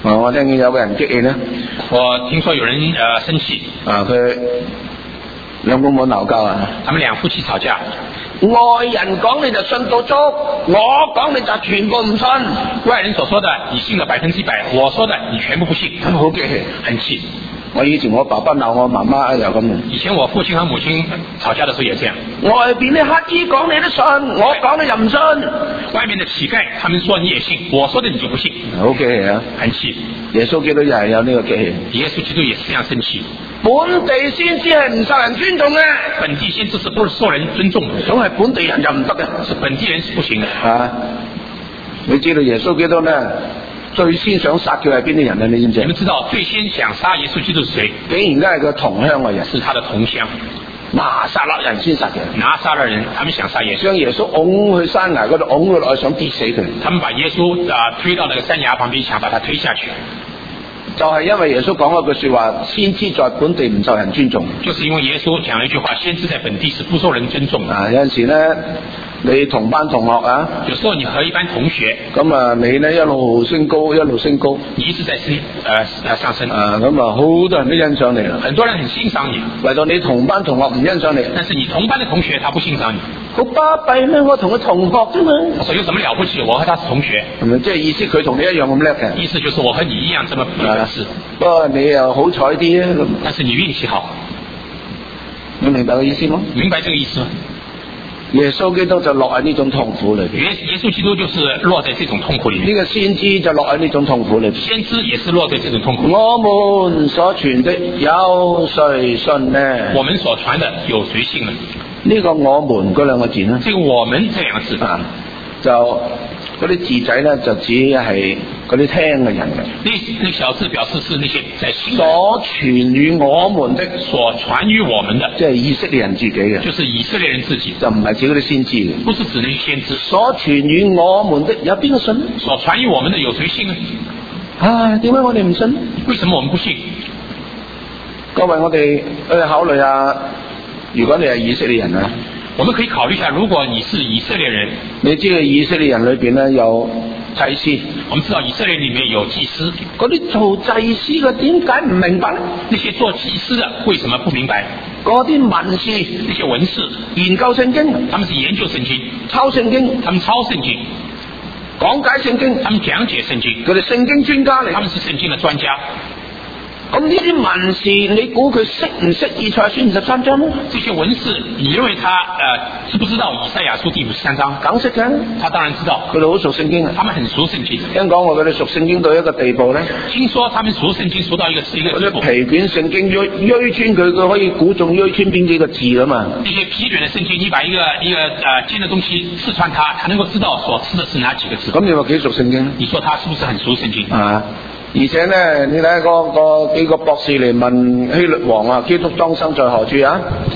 Speaker 1: 我聽見有個人激氣咧，
Speaker 2: 我聽說有人生氣，
Speaker 1: 佢兩公婆鬧交啊，
Speaker 2: 他們兩夫妻吵架，
Speaker 1: 外人講你就信到足，我講你就全部唔信。
Speaker 2: 外人所說的你信了100%，我說的你全部不信，
Speaker 1: 好激氣，
Speaker 2: 很氣。
Speaker 1: 我以前我爸爸鬧我媽媽又咁。
Speaker 2: 以前我父親和母親吵架的時候也這樣。
Speaker 1: 外邊啲乞兒講你都信，我講你又唔信。
Speaker 2: 外面的乞丐，他們說你也信，我說的你就不信。
Speaker 1: 好激氣啊！
Speaker 2: 很氣。
Speaker 1: 耶穌基督又係有呢個激氣。
Speaker 2: 耶穌基督也是這樣生氣。
Speaker 1: 本地先知係唔受人尊重嘅。
Speaker 2: 本地先知是不受人尊重的。
Speaker 1: 總係本地人就唔得嘅。
Speaker 2: 是本地人是不行的。
Speaker 1: 你知道耶穌基督咧？最先想殺佢係邊啲人咧？你知唔知？
Speaker 2: 你們知道最先想殺耶穌基督是誰？
Speaker 1: 竟然都係個同鄉嘅人，
Speaker 2: 是他的同鄉。
Speaker 1: 拿撒勒人先殺嘅。
Speaker 2: 拿撒勒人，他們想殺耶穌，
Speaker 1: 將耶穌拱去山崖嗰度，拱佢落去想跌死佢。
Speaker 2: 他們把耶穌推到那個山崖旁邊，想把他推下去。
Speaker 1: 就係因為耶穌講嗰句說話，先知在本地唔受人尊重。
Speaker 2: 就是因為耶穌講了一句話，先知在本地是不受人尊重的。
Speaker 1: 有陣時咧，你同班同學啊，
Speaker 2: 有時候你和一班同學，
Speaker 1: 咁你咧一路升高，一路升高，
Speaker 2: 你一直在上升。
Speaker 1: 咁好多人都欣賞你啦，
Speaker 2: 很多人很欣賞你，
Speaker 1: 唯獨你同班同學唔欣賞你。
Speaker 2: 但是你同班的同學他不欣賞你。
Speaker 1: 好巴閉咩？我同佢同學啫嘛。
Speaker 2: 我說有什麼了不起？我和他是同學。
Speaker 1: 係咪即係意思佢同你一樣咁叻嘅？
Speaker 2: 意思就是我和你一樣這麼有本事。
Speaker 1: 不過你又好彩啲啊。
Speaker 2: 但是你運氣好。
Speaker 1: 你明白個意思嗎？
Speaker 2: 明白這個意思嗎？
Speaker 1: 耶穌基督就落喺呢種痛苦裏邊。
Speaker 2: 耶穌基督就是落在這種痛苦裏面。
Speaker 1: 呢個先知就落喺呢種痛苦裏邊。
Speaker 2: 先知也是落在這種痛苦裏面。
Speaker 1: 我們所傳的有誰信呢？
Speaker 2: 我們所傳的有誰信呢？
Speaker 1: 呢個我們嗰兩個字呢？
Speaker 2: 這個我們這兩個字
Speaker 1: 就嗰啲字仔咧，就只係嗰啲聽嘅人嘅。
Speaker 2: 那小字表示是那些在信
Speaker 1: 所傳與我們的，
Speaker 2: 所傳於我們的，
Speaker 1: 即係以色列人自己嘅，
Speaker 2: 就是以色列人自己，
Speaker 1: 就唔係指嗰啲先知嘅，
Speaker 2: 不是指那些先知。
Speaker 1: 所傳與我們的有邊個信？
Speaker 2: 所傳於我們的有誰信呢？
Speaker 1: 點解我哋唔信？
Speaker 2: 為什麼我們不信？
Speaker 1: 各位，我哋去考慮下，如果你係以色列人啊。
Speaker 2: 我們可以考慮一下，如果你是以色列人，
Speaker 1: 你知道以色列人裏邊咧有祭司，
Speaker 2: 我們知道以色列裏面有祭司，
Speaker 1: 嗰啲做祭司嘅點解唔明白呢？
Speaker 2: 那些做祭司的為什麼不明白？
Speaker 1: 嗰啲文士，
Speaker 2: 那些文士
Speaker 1: 研究聖經，
Speaker 2: 他們是研究聖經，
Speaker 1: 抄聖經，
Speaker 2: 他們抄聖經，
Speaker 1: 講解聖經，
Speaker 2: 他們講解聖經，
Speaker 1: 佢哋聖經專家嚟，
Speaker 2: 他們是聖經的專家。
Speaker 1: 咁呢啲文士，你估佢識唔識以賽亞書53章呢？
Speaker 2: 這些文士，你認為他知不知道以賽亞書第53章？
Speaker 1: 梗識嘅，
Speaker 2: 他當然知道。
Speaker 1: 佢哋好熟聖經啊，
Speaker 2: 他們很熟聖經。
Speaker 1: 聽講我佢哋熟聖經到一個地步咧，
Speaker 2: 聽說他們熟聖經熟到一個地步。
Speaker 1: 皮卷聖經鋥穿佢可以估中鋥穿邊幾個字噶嘛？
Speaker 2: 這些皮卷的聖經，你把一個尖的東西刺穿它，他能夠知道所刺的是哪幾個字。
Speaker 1: 咁你話幾熟聖經？
Speaker 2: 你說他是不是很熟聖經？
Speaker 1: 而且咧，你睇個幾個博士嚟問希律王啊，基督當生在何處啊？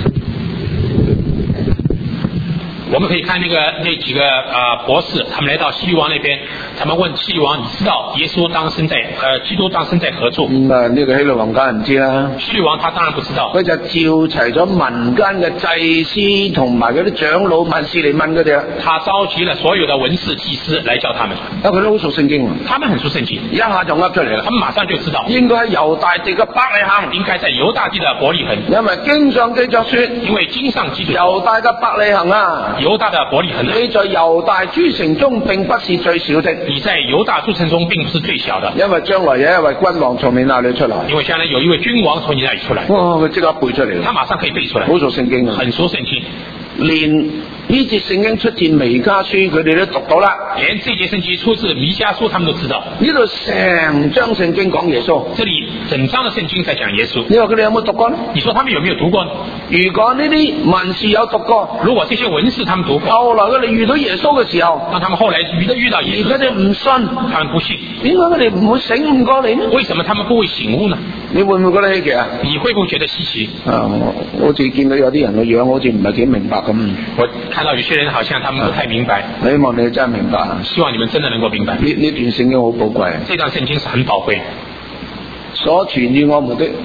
Speaker 2: 我們可以看那幾個博士，他們來到希律王那邊，他們問希律王：你知道耶穌當生在基督當生在何處？
Speaker 1: 呢個希律王梗係唔知啦。
Speaker 2: 希律王他當然不知道。
Speaker 1: 佢就召齊咗民間嘅祭司同埋嗰啲長老文士嚟問佢哋啦。他
Speaker 2: 召集了所有的文士祭司來叫他們。
Speaker 1: 佢都好熟聖經，
Speaker 2: 他們很熟聖經，
Speaker 1: 一下就噏出嚟啦。
Speaker 2: 他們馬上就知道，
Speaker 1: 應該喺猶大地嘅伯利恆，
Speaker 2: 應該在猶大地的伯利恆，
Speaker 1: 因為經上記着說，
Speaker 2: 因為經上記着
Speaker 1: 猶大嘅伯利恆啊。
Speaker 2: 猶大的伯利恆，
Speaker 1: 你在猶大諸城中並不是最小的。
Speaker 2: 你在猶大諸城中並不是最小的，
Speaker 1: 因為將來有一位君王從你那裏出來。
Speaker 2: 因為將來有一位君王從你那裏出來。
Speaker 1: 佢即刻背出嚟，
Speaker 2: 他馬上可以背出來。
Speaker 1: 好熟聖經啊，
Speaker 2: 很熟聖經。
Speaker 1: 連呢節聖經出自彌迦書，佢哋都讀到啦。
Speaker 2: 連這節聖經出自彌迦書，他們都知道。
Speaker 1: 呢度成章聖經講耶穌，
Speaker 2: 這裡整章的聖經在講耶穌。
Speaker 1: 你話佢哋有冇讀過呢？
Speaker 2: 你說他們有沒有讀過呢？
Speaker 1: 如果呢啲文士有讀過，
Speaker 2: 如果這些文士他們讀過，
Speaker 1: 後來佢哋遇到耶穌嘅時候，
Speaker 2: 當他們後來遇到耶穌，
Speaker 1: 佢哋唔信，
Speaker 2: 他們不信，
Speaker 1: 點解佢哋唔會醒悟過嚟呢？
Speaker 2: 為什麼他們不會醒悟呢？
Speaker 1: 你會唔會覺得稀奇啊？
Speaker 2: 你會不會覺得稀奇？
Speaker 1: 我好似見到有啲人嘅樣好似唔係幾明白咁。
Speaker 2: 我看到有些人好像他們不太明白。
Speaker 1: 希望你真係明白。
Speaker 2: 希望你們真的能夠明白。
Speaker 1: 呢段聖經好寶貴。
Speaker 2: 這段聖經是很寶貴。
Speaker 1: 所傳與我們的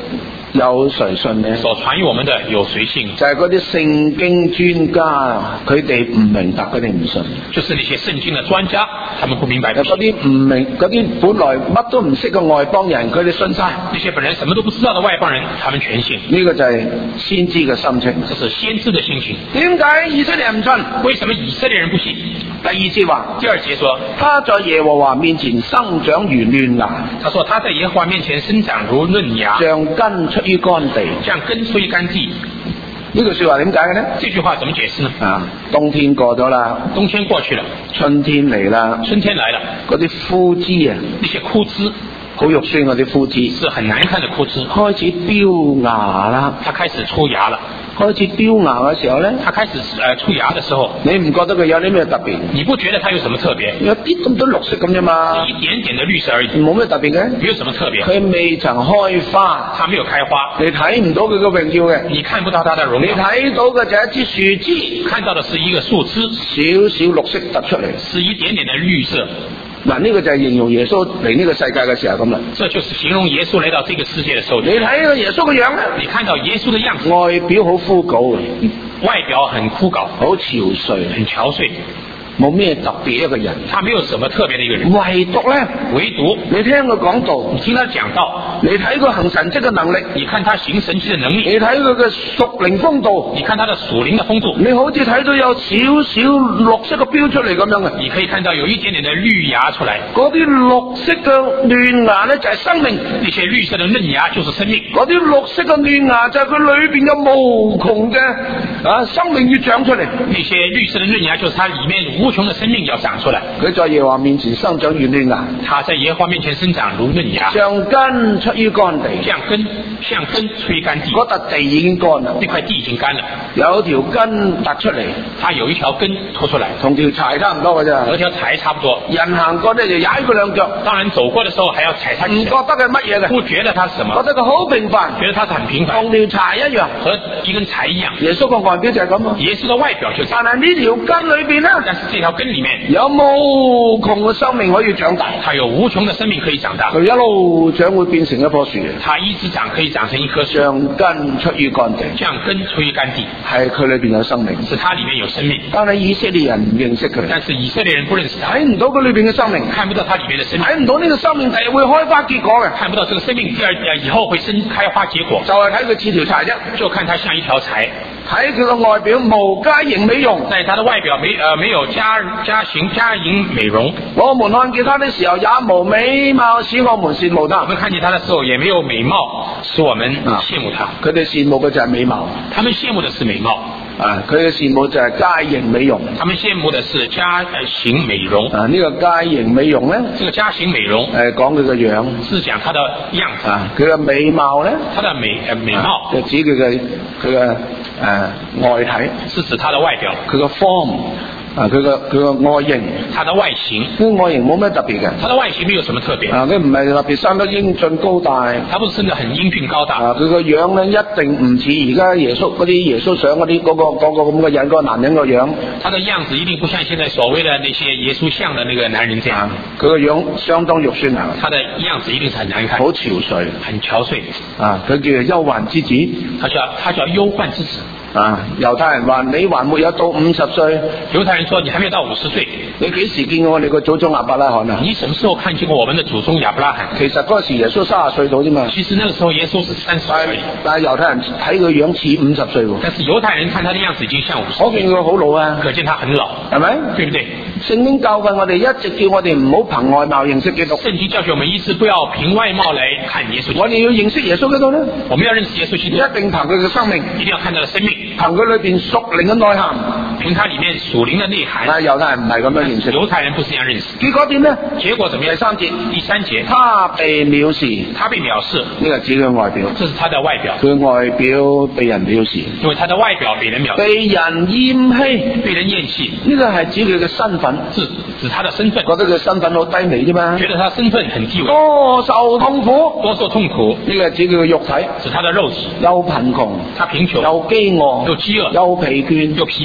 Speaker 1: 有誰信呢？
Speaker 2: 所傳於我們的有誰信？
Speaker 1: 就係嗰啲聖經專家，佢哋唔明白，佢哋唔信。
Speaker 2: 就是那些聖經的專家，他們不明白。
Speaker 1: 嗰啲唔明，嗰啲本來乜都唔識嘅外邦人，佢哋信晒。
Speaker 2: 那些本來什麼都不知道的外邦人，他們全信。
Speaker 1: 呢個就係先知嘅心情。
Speaker 2: 這是先知的心情。
Speaker 1: 點解以色列人唔信？
Speaker 2: 為什麼以色列人不信？
Speaker 1: 第二節話，
Speaker 2: 第二節說，
Speaker 1: 他在耶和華面前生長如嫩芽。
Speaker 2: 他說他在耶和華面前生長如嫩芽，
Speaker 1: 像根出於乾地，
Speaker 2: 像根出於乾地。
Speaker 1: 呢句說話點解嘅呢？
Speaker 2: 這句話怎麼解釋呢？
Speaker 1: 冬天過咗啦，
Speaker 2: 冬天過去了，
Speaker 1: 春天嚟啦，
Speaker 2: 春天來了，
Speaker 1: 嗰啲枯枝啊，
Speaker 2: 那些枯枝，
Speaker 1: 好肉酸嗰啲枯枝，
Speaker 2: 是很難看的枯枝，
Speaker 1: 開始飆芽啦，
Speaker 2: 它開始出芽了。
Speaker 1: 開始飆芽嘅時候呢，
Speaker 2: 它開始出芽的時候，
Speaker 1: 你唔覺得佢有啲咩特別？
Speaker 2: 你不覺得它有什麼特別？
Speaker 1: 有啲咁多綠色咁啫嘛，
Speaker 2: 一點點的綠色而已，
Speaker 1: 冇咩特別嘅，
Speaker 2: 沒有什麼特別。
Speaker 1: 佢未曾開花，
Speaker 2: 它沒有開花，
Speaker 1: 你睇唔到佢嘅榮耀嘅，
Speaker 2: 你看不到它的榮耀，
Speaker 1: 你睇到嘅就係一支樹枝，
Speaker 2: 看到的是一個樹枝，
Speaker 1: 少少綠色突出嚟，
Speaker 2: 是一點點的綠色。
Speaker 1: 嗱，呢個就係形容耶穌嚟呢個世界嘅時候咁啦。
Speaker 2: 這就是形容耶穌來到這個世界的時候。
Speaker 1: 你睇個耶穌嘅樣咧，
Speaker 2: 你看到耶穌的樣子，
Speaker 1: 外表好枯槁，
Speaker 2: 外表很枯槁，
Speaker 1: 好憔悴，
Speaker 2: 很憔悴。
Speaker 1: 冇咩特別一個人，
Speaker 2: 他沒有什麼特別的一個人，
Speaker 1: 唯獨咧，
Speaker 2: 唯獨
Speaker 1: 你聽佢講道，
Speaker 2: 你聽他講道，
Speaker 1: 你睇佢行神蹟嘅能力，
Speaker 2: 你看他行神蹟的能力，
Speaker 1: 你睇佢嘅屬靈風度，
Speaker 2: 你看他的屬靈的風度，
Speaker 1: 你好似睇到有少少綠色嘅標出嚟咁樣嘅，
Speaker 2: 你可以看到有一點點的綠芽出來，
Speaker 1: 嗰啲綠色嘅嫩芽咧就係生命，
Speaker 2: 那些綠色的嫩芽就是生命，
Speaker 1: 嗰啲綠色嘅嫩芽就係佢裏邊嘅無窮嘅生命要長出嚟，
Speaker 2: 那些綠色的嫩芽就是它裡面無窮的生命要長出來。
Speaker 1: 佢在耶和華面前生長如嫩芽，
Speaker 2: 它在耶和華面前生長如嫩芽，
Speaker 1: 像根出於乾地，
Speaker 2: 像根出於乾地。
Speaker 1: 嗰笪地已經乾啦，
Speaker 2: 那塊地已經乾了，
Speaker 1: 有條根突出嚟，
Speaker 2: 它有一條根突出來，
Speaker 1: 同條柴差唔多嘅啫，
Speaker 2: 和條柴差不多。
Speaker 1: 人行過咧就踩佢兩腳，
Speaker 2: 當然走過的時候還要踩它幾腳，
Speaker 1: 唔覺得係乜嘢嘅，
Speaker 2: 不覺得它是什麼，
Speaker 1: 覺得佢好平凡，
Speaker 2: 覺得它是很平凡，
Speaker 1: 同條柴一樣，
Speaker 2: 和一根柴一樣。
Speaker 1: 耶穌個外表就係咁啊，
Speaker 2: 耶穌的外表就是，
Speaker 1: 但係呢條根裏邊咧，
Speaker 2: 但是這條根裡面
Speaker 1: 有無窮嘅生命可以長大，
Speaker 2: 它有無窮的生命可以長大，
Speaker 1: 佢一路長會變成一棵樹，
Speaker 2: 它一直長可以長成一棵樹，
Speaker 1: 像根出於乾地，
Speaker 2: 像根出於乾地，
Speaker 1: 係佢裏邊有生命，
Speaker 2: 是它裡面有生命。
Speaker 1: 但係以色列人唔認識佢，
Speaker 2: 但是以色列人不認識它，
Speaker 1: 睇唔到佢裏邊嘅生命，
Speaker 2: 看不到它裡面的生命，
Speaker 1: 睇唔到呢個生命第日會開花結果嘅，
Speaker 2: 看不到這個生命以後會開花結果，
Speaker 1: 就係睇佢似條柴啫，
Speaker 2: 就看它像一條柴。
Speaker 1: 睇佢個外表無佳形美容，
Speaker 2: 在它的外表沒有佳形美容。
Speaker 1: 我們看見他的時候也無美貌，使我們羨慕他。
Speaker 2: 我們看見他的時候也沒有美貌，使我們羨慕他。
Speaker 1: 佢哋羨慕嘅就係美貌，
Speaker 2: 他們羨慕的是美貌。
Speaker 1: 佢嘅羨慕就係佳形美容。
Speaker 2: 他們羨慕的是佳形美容。
Speaker 1: 呢個佳形美容咧，
Speaker 2: 這個佳形美容
Speaker 1: 講佢個樣，
Speaker 2: 是講他的樣子。
Speaker 1: 佢嘅美貌咧，
Speaker 2: 他的美貌
Speaker 1: 就指佢嘅外體，
Speaker 2: 是指他的外表，
Speaker 1: 佢個 form。佢個外形，
Speaker 2: 他的外形，
Speaker 1: 佢外形冇咩特別嘅，
Speaker 2: 他的外形沒有什麼特別。
Speaker 1: 佢唔係特別生得英俊高大，
Speaker 2: 他不是生得很英俊高大。
Speaker 1: 佢個樣咧一定唔似而家耶穌嗰啲耶穌相嗰啲嗰個咁嘅人，個男人個樣。他的樣子一定不像現在所謂的那些耶穌像的那個男人這樣。佢個樣相當肉酸啊！他的樣子一定是很難看，好憔悴，很憔悴。佢叫憂患之子，他叫憂患之子。猶太人話你還沒有到50歲，猶太人說你還沒有到50歲，你幾時見過我哋個祖宗亞伯拉罕啊？你什麼時候看見過我們的祖宗亞伯拉罕？其實嗰時耶穌30歲到啫嘛。其實那個時候耶穌是30歲而已。但係猶太人睇佢樣似50歲喎。但是猶太人看他的樣子已經像50歲。可見佢好老啊，可見他很老，係咪？對不對？聖經教訓我哋一直叫我哋唔好憑外貌認識基督。聖經教訓我們一直不要憑外貌來看耶穌。我哋要認識耶穌基督呢？我們要認識耶穌基督，一定憑佢嘅生命，一定要看他的生命。憑佢裏邊屬靈嘅內涵，憑他裏面屬靈嘅內涵。但係猶太人唔係咁樣認識，猶太人不是這樣認識。結果點呢？結果怎麼樣？第三節，他被藐視，他被藐視，呢個指佢外表，這是他的外表，佢外表被人藐視，因為他的外表被人藐視，被人厭棄，被人厭棄，呢個係指佢嘅身份，指他的身份，覺得佢身份好低微啫嘛，覺得他身份很低微，多受痛苦，多受痛苦，呢個係指佢嘅肉體，指他的肉體，又貧窮，他貧窮，又飢餓。又飢餓，又疲倦，又疲倦，又被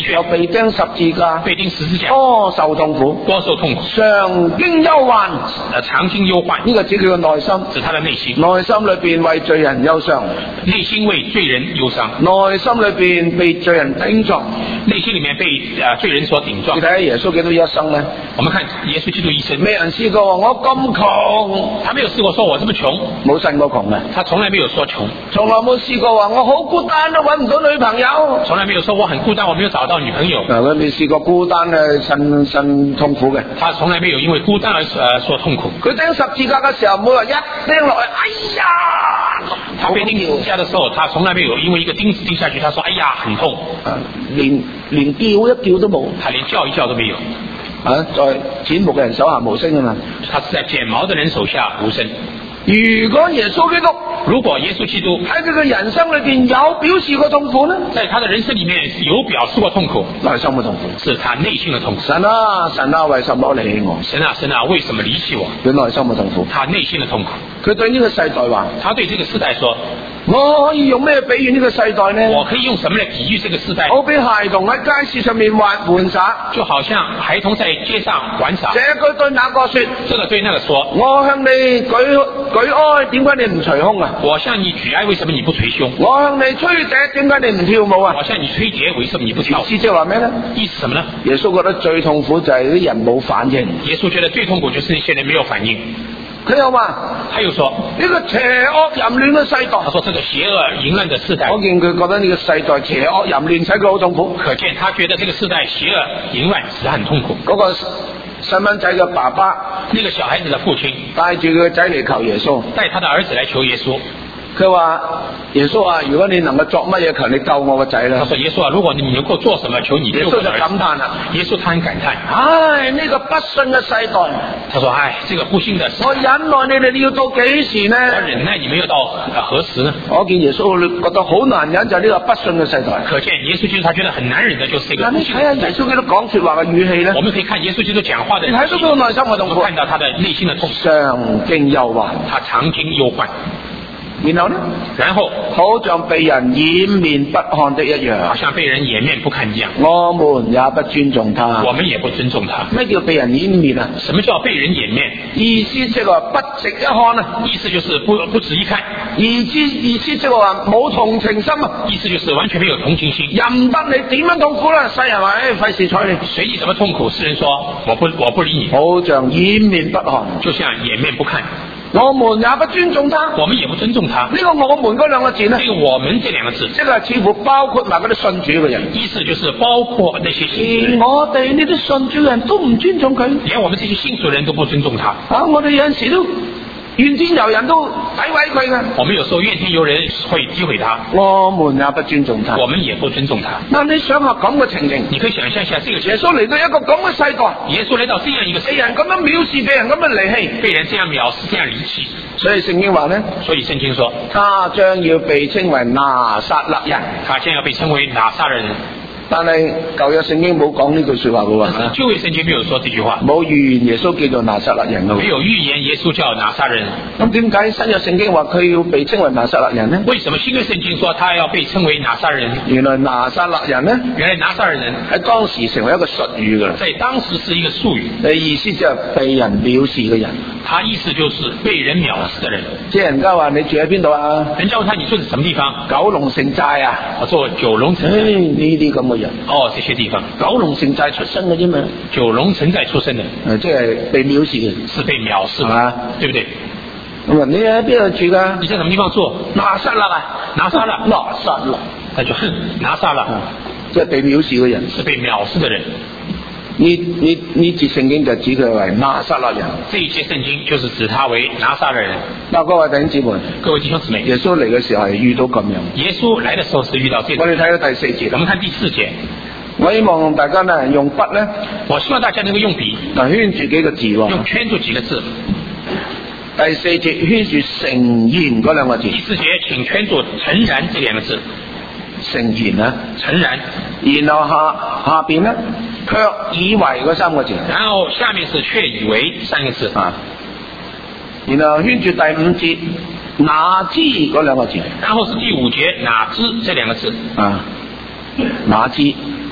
Speaker 1: 被釘十字架，
Speaker 2: 被釘十字架，
Speaker 1: 多受痛苦，
Speaker 2: 多受痛苦，
Speaker 1: 常經憂患，
Speaker 2: 常經憂患。
Speaker 1: 呢個指佢嘅內心，
Speaker 2: 指他的內心，
Speaker 1: 內心裏邊為罪人憂傷，
Speaker 2: 內心為罪人憂傷，
Speaker 1: 內心裏邊被罪人頂撞，
Speaker 2: 內心裏面被罪人所頂撞。
Speaker 1: 你睇下耶穌基督一生咧，
Speaker 2: 我們看耶穌基督一生，
Speaker 1: 咩人試過我咁窮？
Speaker 2: 他沒有試過說我這麼窮，
Speaker 1: 冇信過窮嘅，
Speaker 2: 他從來沒有說窮，
Speaker 1: 從來冇試過話我好孤單都揾唔到女朋友，
Speaker 2: 從來沒有說我很孤單，我沒有找到女朋友。
Speaker 1: 佢未試過孤單嘅甚痛苦嘅，
Speaker 2: 他從來沒有因為孤單而說痛苦。
Speaker 1: 佢釘十字架嘅時候，唔會話一釘落去，哎呀！
Speaker 2: 他被釘十字架的時候，他從來沒有因為一個釘子釘下去，他說哎呀很痛，連叫一叫都冇， 他連叫一叫都沒有。
Speaker 1: 在剪毛嘅人手下無聲啊嘛，
Speaker 2: 他是在剪毛的人手下無聲。
Speaker 1: 如果耶穌基督，
Speaker 2: 如果耶穌基督
Speaker 1: 喺佢嘅人生裏邊有表示過痛苦呢？
Speaker 2: 在他的人生裏面有表示過痛苦，
Speaker 1: 內心嘅痛苦，
Speaker 2: 是他內心的痛苦。
Speaker 1: 神啊神啊，為什麼離棄我？
Speaker 2: 神啊神啊，為什麼離棄我？
Speaker 1: 佢內心嘅痛苦，
Speaker 2: 他內心的痛苦。
Speaker 1: 佢對呢個世代話，
Speaker 2: 他對這個世代說，
Speaker 1: 我可以用咩比喻呢個世代呢？
Speaker 2: 我可以用什麼來比喻這個世代？
Speaker 1: 好比孩童喺街市上面玩耍，
Speaker 2: 就好像孩童在街上玩耍。
Speaker 1: 這個對那個說，
Speaker 2: 這個對那個說，
Speaker 1: 我向你舉哀，點解你唔捶胸啊？
Speaker 2: 我向你舉哀，為什麼你不捶胸？
Speaker 1: 我向你吹笛，點解你唔跳舞啊？
Speaker 2: 我向你吹笛，為什麼你不跳舞？
Speaker 1: 意思即係話咩呢？
Speaker 2: 意思什麼呢？
Speaker 1: 耶穌覺得最痛苦就係啲人冇反應。
Speaker 2: 耶穌覺得最痛苦就是那些人沒有反應。
Speaker 1: 佢又話，
Speaker 2: 他又說
Speaker 1: 呢個邪惡淫亂嘅世代，
Speaker 2: 他說這個邪惡淫亂的世代，
Speaker 1: 我見佢覺得呢個世代邪惡淫亂使佢好痛苦，
Speaker 2: 可見他覺得這個世代邪惡淫亂使他很痛苦。
Speaker 1: 嗰個細蚊仔嘅爸爸，
Speaker 2: 那個小孩子的父親
Speaker 1: 帶住佢個仔嚟求耶穌，
Speaker 2: 帶他的兒子來求耶穌。
Speaker 1: 佢話耶穌啊，如果你能夠作乜嘢，求你救我個仔啦。
Speaker 2: 他說耶穌啊，如果你能夠做什麼，求你救我的兒子。耶穌就感嘆啦，耶穌他很感嘆，
Speaker 1: 唉，呢個不信嘅世代。
Speaker 2: 他說唉，這個不信的世代，
Speaker 1: 我忍耐你哋要到幾時呢？
Speaker 2: 我忍耐你們要到何時呢？
Speaker 1: 我見耶穌覺得好難忍，就係呢個不信嘅世代。
Speaker 2: 可見耶穌基督他覺得很難忍的，就是這個不信的世代。
Speaker 1: 睇下耶穌基督講說話嘅語氣呢，
Speaker 2: 我們可以看耶穌基督講話的，
Speaker 1: 你睇到佢內心嘅痛苦，
Speaker 2: 看到他的內心的痛苦，
Speaker 1: 常經憂患，
Speaker 2: 他常經憂患。
Speaker 1: 然後呢？
Speaker 2: 然後
Speaker 1: 好像被人掩面不看的一樣，
Speaker 2: 好像被人掩面不看一樣。
Speaker 1: 我們也不尊重他，
Speaker 2: 我們也不尊重他。
Speaker 1: 咩叫被人掩面啊？
Speaker 2: 什麼叫被人掩面？
Speaker 1: 意思即係話不值一看啊！
Speaker 2: 意思就是不值一看。
Speaker 1: 意思即係話冇同情心啊！
Speaker 2: 意思就是完全沒有同情心。
Speaker 1: 任得你點樣痛苦啦，世人話費事睬你，
Speaker 2: 隨你怎麼痛苦，世人說我不理你，
Speaker 1: 好像掩面不看，
Speaker 2: 就像掩面不看。
Speaker 1: 我們也不尊重他，
Speaker 2: 我們也不尊重他。
Speaker 1: 呢個我們嗰兩個字呢？
Speaker 2: 這個我們這兩個字，
Speaker 1: 即係似乎包括埋嗰啲信主嘅人，
Speaker 2: 意思就是包括那些信主。
Speaker 1: 我哋呢啲信主嘅人都唔尊重佢，
Speaker 2: 連我們這些信主人都不尊重他。
Speaker 1: 我哋有陣時都怨天尤人，都詆毀佢嘅。
Speaker 2: 我們有時候怨天尤人會詆毀他，
Speaker 1: 我們也不尊重他。
Speaker 2: 我們也不尊重他。
Speaker 1: 那你想下咁嘅情形，
Speaker 2: 你可以想象一下，這個
Speaker 1: 耶穌嚟到一個咁嘅世代，
Speaker 2: 耶穌來到這樣一個世代，
Speaker 1: 被人咁樣藐視，被人咁樣離棄，
Speaker 2: 被人這樣藐視，這樣離棄。
Speaker 1: 所以聖經話呢，
Speaker 2: 所以聖經說，
Speaker 1: 他將要被稱為拿撒勒人，
Speaker 2: 他將要被稱為拿撒勒人。
Speaker 1: 但係舊約聖經冇講呢句說話嘅喎，
Speaker 2: 舊約聖經沒有說這句話，
Speaker 1: 冇預言耶穌叫做拿撒勒人嘅，
Speaker 2: 沒有預言耶穌叫拿撒勒人。
Speaker 1: 咁點解新約聖經話佢要被稱為拿撒勒人呢？
Speaker 2: 為什麼新約聖經說他要被稱為拿撒勒人？
Speaker 1: 原來拿撒勒人呢，
Speaker 2: 原來拿撒勒人
Speaker 1: 喺當時成為一個術語嘅，
Speaker 2: 在當時是一個術語，
Speaker 1: 意思就係被人藐視嘅人。
Speaker 2: 他意思就是被人藐視的人。
Speaker 1: 即係人家話你住喺邊度啊？
Speaker 2: 人家問他你住在什麼地方？
Speaker 1: 九龍城寨啊！
Speaker 2: 我做九龍城寨。
Speaker 1: 呢啲咁嘅人，
Speaker 2: 這些地方，
Speaker 1: 九龍城寨出身嘅啫嘛。
Speaker 2: 九龍城寨出身的，
Speaker 1: 即係被藐視嘅，
Speaker 2: 是被藐視的，對不對？
Speaker 1: 咁啊，你喺邊度住噶？
Speaker 2: 你在什麼地方住？
Speaker 1: 拿撒勒啊，
Speaker 2: 拿撒勒，
Speaker 1: 拿撒勒，
Speaker 2: 他就恨拿撒勒，
Speaker 1: 即係被藐視嘅人，
Speaker 2: 是被藐視的人。
Speaker 1: 呢節聖經就指佢為拿撒勒人，
Speaker 2: 這一節聖經就是指他為拿撒勒人。
Speaker 1: 嗱，各位弟兄姊妹，
Speaker 2: 各位弟兄姊妹，
Speaker 1: 耶穌嚟嘅時候係遇到咁樣。
Speaker 2: 耶穌來的時候是遇到這個。
Speaker 1: 我哋睇到第4節，
Speaker 2: 我們看第4節。
Speaker 1: 我希望大家呢用筆呢，
Speaker 2: 我希望大家能夠用筆，
Speaker 1: 圈住幾個字喎，
Speaker 2: 用圈住幾個字。
Speaker 1: 第4節圈住誠然嗰兩個字。
Speaker 2: 第4節請圈住誠然這兩個字。
Speaker 1: 誠然啊，
Speaker 2: 誠然。
Speaker 1: 然後下邊呢，卻以為嗰3個字。
Speaker 2: 然後下面是卻以為3個字啊。
Speaker 1: 然後圈住第5節哪知嗰兩個字。然
Speaker 2: 後是第5節哪知這兩個字啊。
Speaker 1: 哪知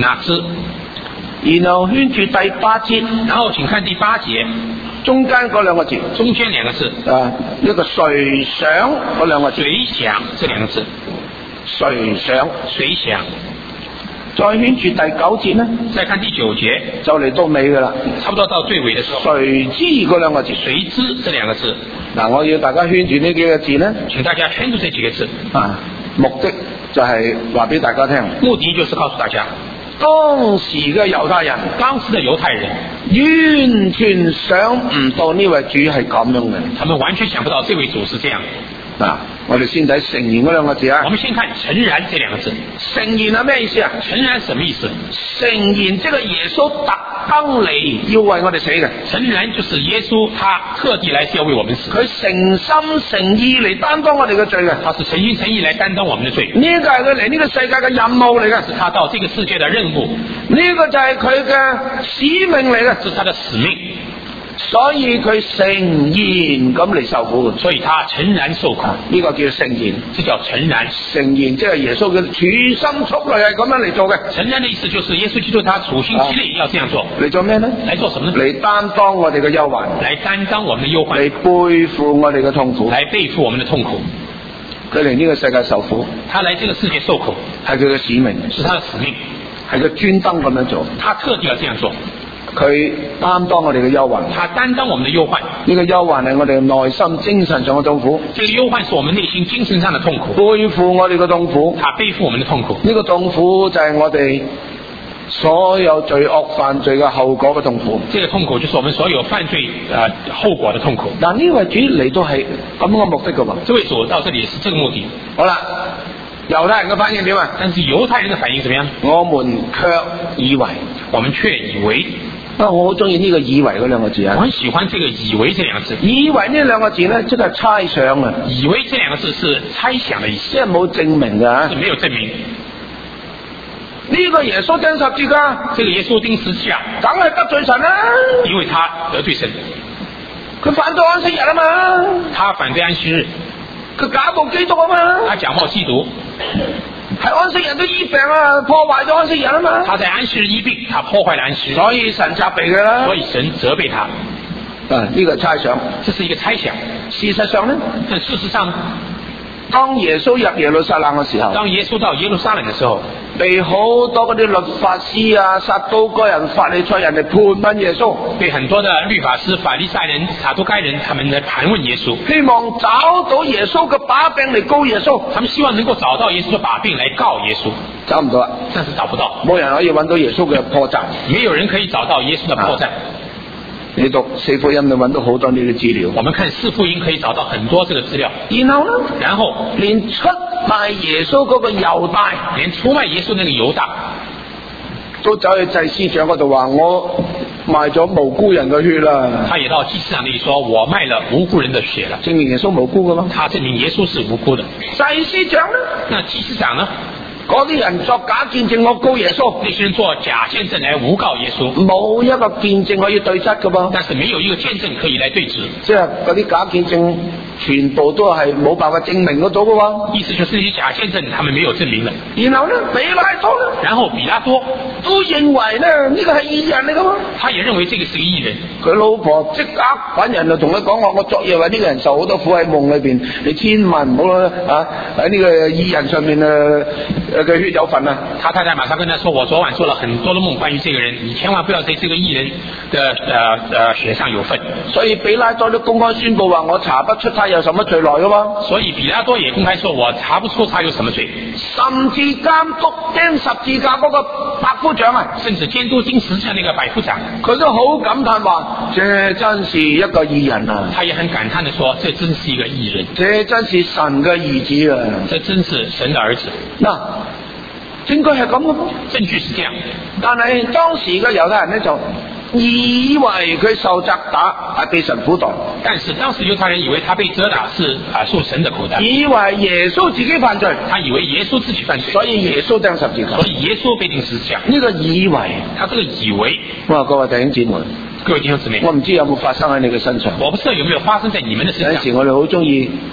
Speaker 2: 哪知？
Speaker 1: 然後圈住第8節，
Speaker 2: 然後請看第8節
Speaker 1: 中間嗰兩個字，
Speaker 2: 中間2個字
Speaker 1: 一個誰想嗰兩個字，
Speaker 2: 誰想這2個字，
Speaker 1: 誰想，
Speaker 2: 誰想。
Speaker 1: 再圈住第9節呢，
Speaker 2: 再看第9節，
Speaker 1: 就嚟到尾噶啦，
Speaker 2: 差不多到最尾的時候，
Speaker 1: 誰知嗰兩個字，
Speaker 2: 誰知這2個字。
Speaker 1: 嗱，我要大家圈住呢幾個字呢，
Speaker 2: 請大家圈住這幾個字，
Speaker 1: 目的就係話俾大家聽，
Speaker 2: 目的就是告訴大家，
Speaker 1: 當時嘅猶太人，完全想唔到呢位主係咁樣嘅，
Speaker 2: 他們完全想不到這位主是這樣。
Speaker 1: 我哋先睇誠然嗰兩個字啊。
Speaker 2: 我們先看誠然這2個字。
Speaker 1: 誠然係咩意思啊？
Speaker 2: 誠然什麼意思？
Speaker 1: 誠然即係耶穌特登嚟要為我哋死嘅。
Speaker 2: 誠然就是耶穌他特地來是要為我們死。
Speaker 1: 佢誠心誠意嚟擔當我哋嘅罪嘅。
Speaker 2: 他是誠心誠意來擔當我們的罪。
Speaker 1: 呢個係佢嚟呢個世界嘅任務嚟嘅。
Speaker 2: 是他到這個世界的任務。
Speaker 1: 呢個就係佢嘅使命嚟嘅。
Speaker 2: 是他的使命。
Speaker 1: 所以佢誠然咁嚟受苦嘅，
Speaker 2: 所以他誠然受苦，
Speaker 1: 呢個叫誠然，
Speaker 2: 這叫誠然。
Speaker 1: 誠然即係耶穌嘅處心積慮係咁樣嚟做嘅。
Speaker 2: 誠然的意思就是耶穌基督他處心積慮要這樣做。
Speaker 1: 嚟做咩呢？
Speaker 2: 來做什麼呢？
Speaker 1: 嚟擔當我哋嘅憂患，
Speaker 2: 來擔當我們的憂患，
Speaker 1: 嚟背負我哋嘅痛苦，
Speaker 2: 來背負我們的痛苦。
Speaker 1: 佢嚟呢個世界受苦，
Speaker 2: 他來這個世界受苦
Speaker 1: 係佢嘅使命，
Speaker 2: 是他的使命，
Speaker 1: 係佢專登咁樣做，
Speaker 2: 他特地要這樣做。
Speaker 1: 佢擔當我哋嘅憂患，
Speaker 2: 他擔當我們的憂患。
Speaker 1: 呢個憂患係我哋內心精神上嘅痛苦，
Speaker 2: 這個憂患是我們內心精神上的痛苦，
Speaker 1: 背負我哋嘅痛苦，
Speaker 2: 他背負我們的痛苦。
Speaker 1: 呢個痛苦就係我哋所有罪惡犯罪嘅後果嘅痛苦。
Speaker 2: 這個痛苦就是我們所有犯罪後果的痛苦。
Speaker 1: 嗱，呢位主嚟到係咁嘅目的噶嘛？
Speaker 2: 這位主到這裡是這個目的。
Speaker 1: 好啦，猶太人嘅反應點啊？
Speaker 2: 但是猶太人的反應怎麼樣？
Speaker 1: 我們卻以為，
Speaker 2: 我們卻以為。
Speaker 1: 我好中意呢個以為嗰兩個字啊！
Speaker 2: 我很喜歡這個以為這兩個字。
Speaker 1: 以為呢兩個字呢，即係猜想啊！
Speaker 2: 以為這兩個字是猜想的意思，
Speaker 1: 即係冇證明嘅，
Speaker 2: 是沒有證明。
Speaker 1: 呢個耶穌釘十字架，
Speaker 2: 這個耶穌釘十字架，
Speaker 1: 梗係得罪神啦！
Speaker 2: 因為他得罪神，
Speaker 1: 佢反對安息日啊嘛！
Speaker 2: 他反對安息日，
Speaker 1: 佢假冒基督啊嘛！
Speaker 2: 他假冒基督。
Speaker 1: 係安息日都醫病啊，破壞咗安息日啊嘛！
Speaker 2: 他在安息日醫病，他破壞了安息日，
Speaker 1: 所以神責備佢啦。
Speaker 2: 所以神責備他。
Speaker 1: 呢個猜想，
Speaker 2: 這是一個猜想。
Speaker 1: 事實上呢？
Speaker 2: 但事實上，
Speaker 1: 當耶穌入耶路撒冷嘅時候，
Speaker 2: 當耶穌到耶路撒冷嘅時候，
Speaker 1: 被好多嗰啲律法師啊、撒都該人、法利賽人嚟盤問耶穌，
Speaker 2: 被很多的律法師、法利賽人、撒都該人，他們嚟盤問耶穌，
Speaker 1: 希望找到耶穌嘅把柄嚟告耶穌。
Speaker 2: 他們希望能夠找到耶穌嘅把柄嚟告耶穌，
Speaker 1: 找唔到啊！
Speaker 2: 但是找不到，
Speaker 1: 冇人可以揾到耶穌嘅破綻，
Speaker 2: 沒有人可以找到耶穌嘅破綻。
Speaker 1: 你讀四福音，你揾到好多呢啲資料。
Speaker 2: 我們看四福音可以找到很多這個資料。然後
Speaker 1: 連出賣耶穌嗰個猶大，
Speaker 2: 連出賣耶穌那個猶大，
Speaker 1: 都走去祭司長嗰度話：我賣咗無辜人嘅血啦。
Speaker 2: 他也到祭司長那裏說：我賣了無辜人的血了。
Speaker 1: 證明耶穌無辜噶嘛？
Speaker 2: 他證明耶穌是無辜的。
Speaker 1: 祭司長呢？
Speaker 2: 那祭司長呢？
Speaker 1: 嗰啲人作假見證，我告耶穌。
Speaker 2: 那些人做假見證來誣告耶穌，
Speaker 1: 冇一個見證可以對質噶噃。
Speaker 2: 但是沒有一個見證可以來對質。
Speaker 1: 即係嗰啲假見證，全部都係冇辦法證明得到噶喎。
Speaker 2: 意思就是那些假見證，他們沒有證明了。
Speaker 1: 然後呢，比拉多呢？
Speaker 2: 然後比拉多
Speaker 1: 都認為呢，呢個係義人嚟噶嘛？
Speaker 2: 他也認為這個是個義人。
Speaker 1: 佢老婆即刻搵人就同佢講話：我昨夜為呢個人受好多苦喺夢裏邊，你千萬唔好喺呢個義人上面嘅血有份啊！
Speaker 2: 他太太馬上跟他說：我昨晚做了很多的夢，關於這個人，你千萬不要在這個義人的血上有份。
Speaker 1: 所以比拉多都公開宣布話：我查不出他有什麼罪來噶嘛。
Speaker 2: 所以比拉多也公開說：我查不出他有什麼罪。
Speaker 1: 甚至監督釘十字架嗰個百夫長啊，
Speaker 2: 甚至監督釘十字架那個百夫長，
Speaker 1: 佢都好感嘆話：這真是一個義人啊！
Speaker 2: 他也很感嘆地說：這真是一個義人，
Speaker 1: 這真是神嘅兒子啊！
Speaker 2: 這真是神的兒子。
Speaker 1: 嗱，證據係咁嘅，
Speaker 2: 證據是這樣。但
Speaker 1: 係當時嘅猶太人呢，就以為佢受責打係被神苦待，
Speaker 2: 但是當時猶太人以為他被責打是受神的苦待，
Speaker 1: 以為耶穌自己犯罪，
Speaker 2: 他以為耶穌自己犯罪，
Speaker 1: 所以耶穌釘十字架，
Speaker 2: 所以耶穌被釘十字架。
Speaker 1: 呢個以為，
Speaker 2: 他這個以為，
Speaker 1: 哇！各位弟兄姊妹，
Speaker 2: 各位弟兄姊妹，
Speaker 1: 我唔知有冇發生喺你嘅身上，
Speaker 2: 我不知道有沒有發生在你們的身上。
Speaker 1: 有陣時我哋好中意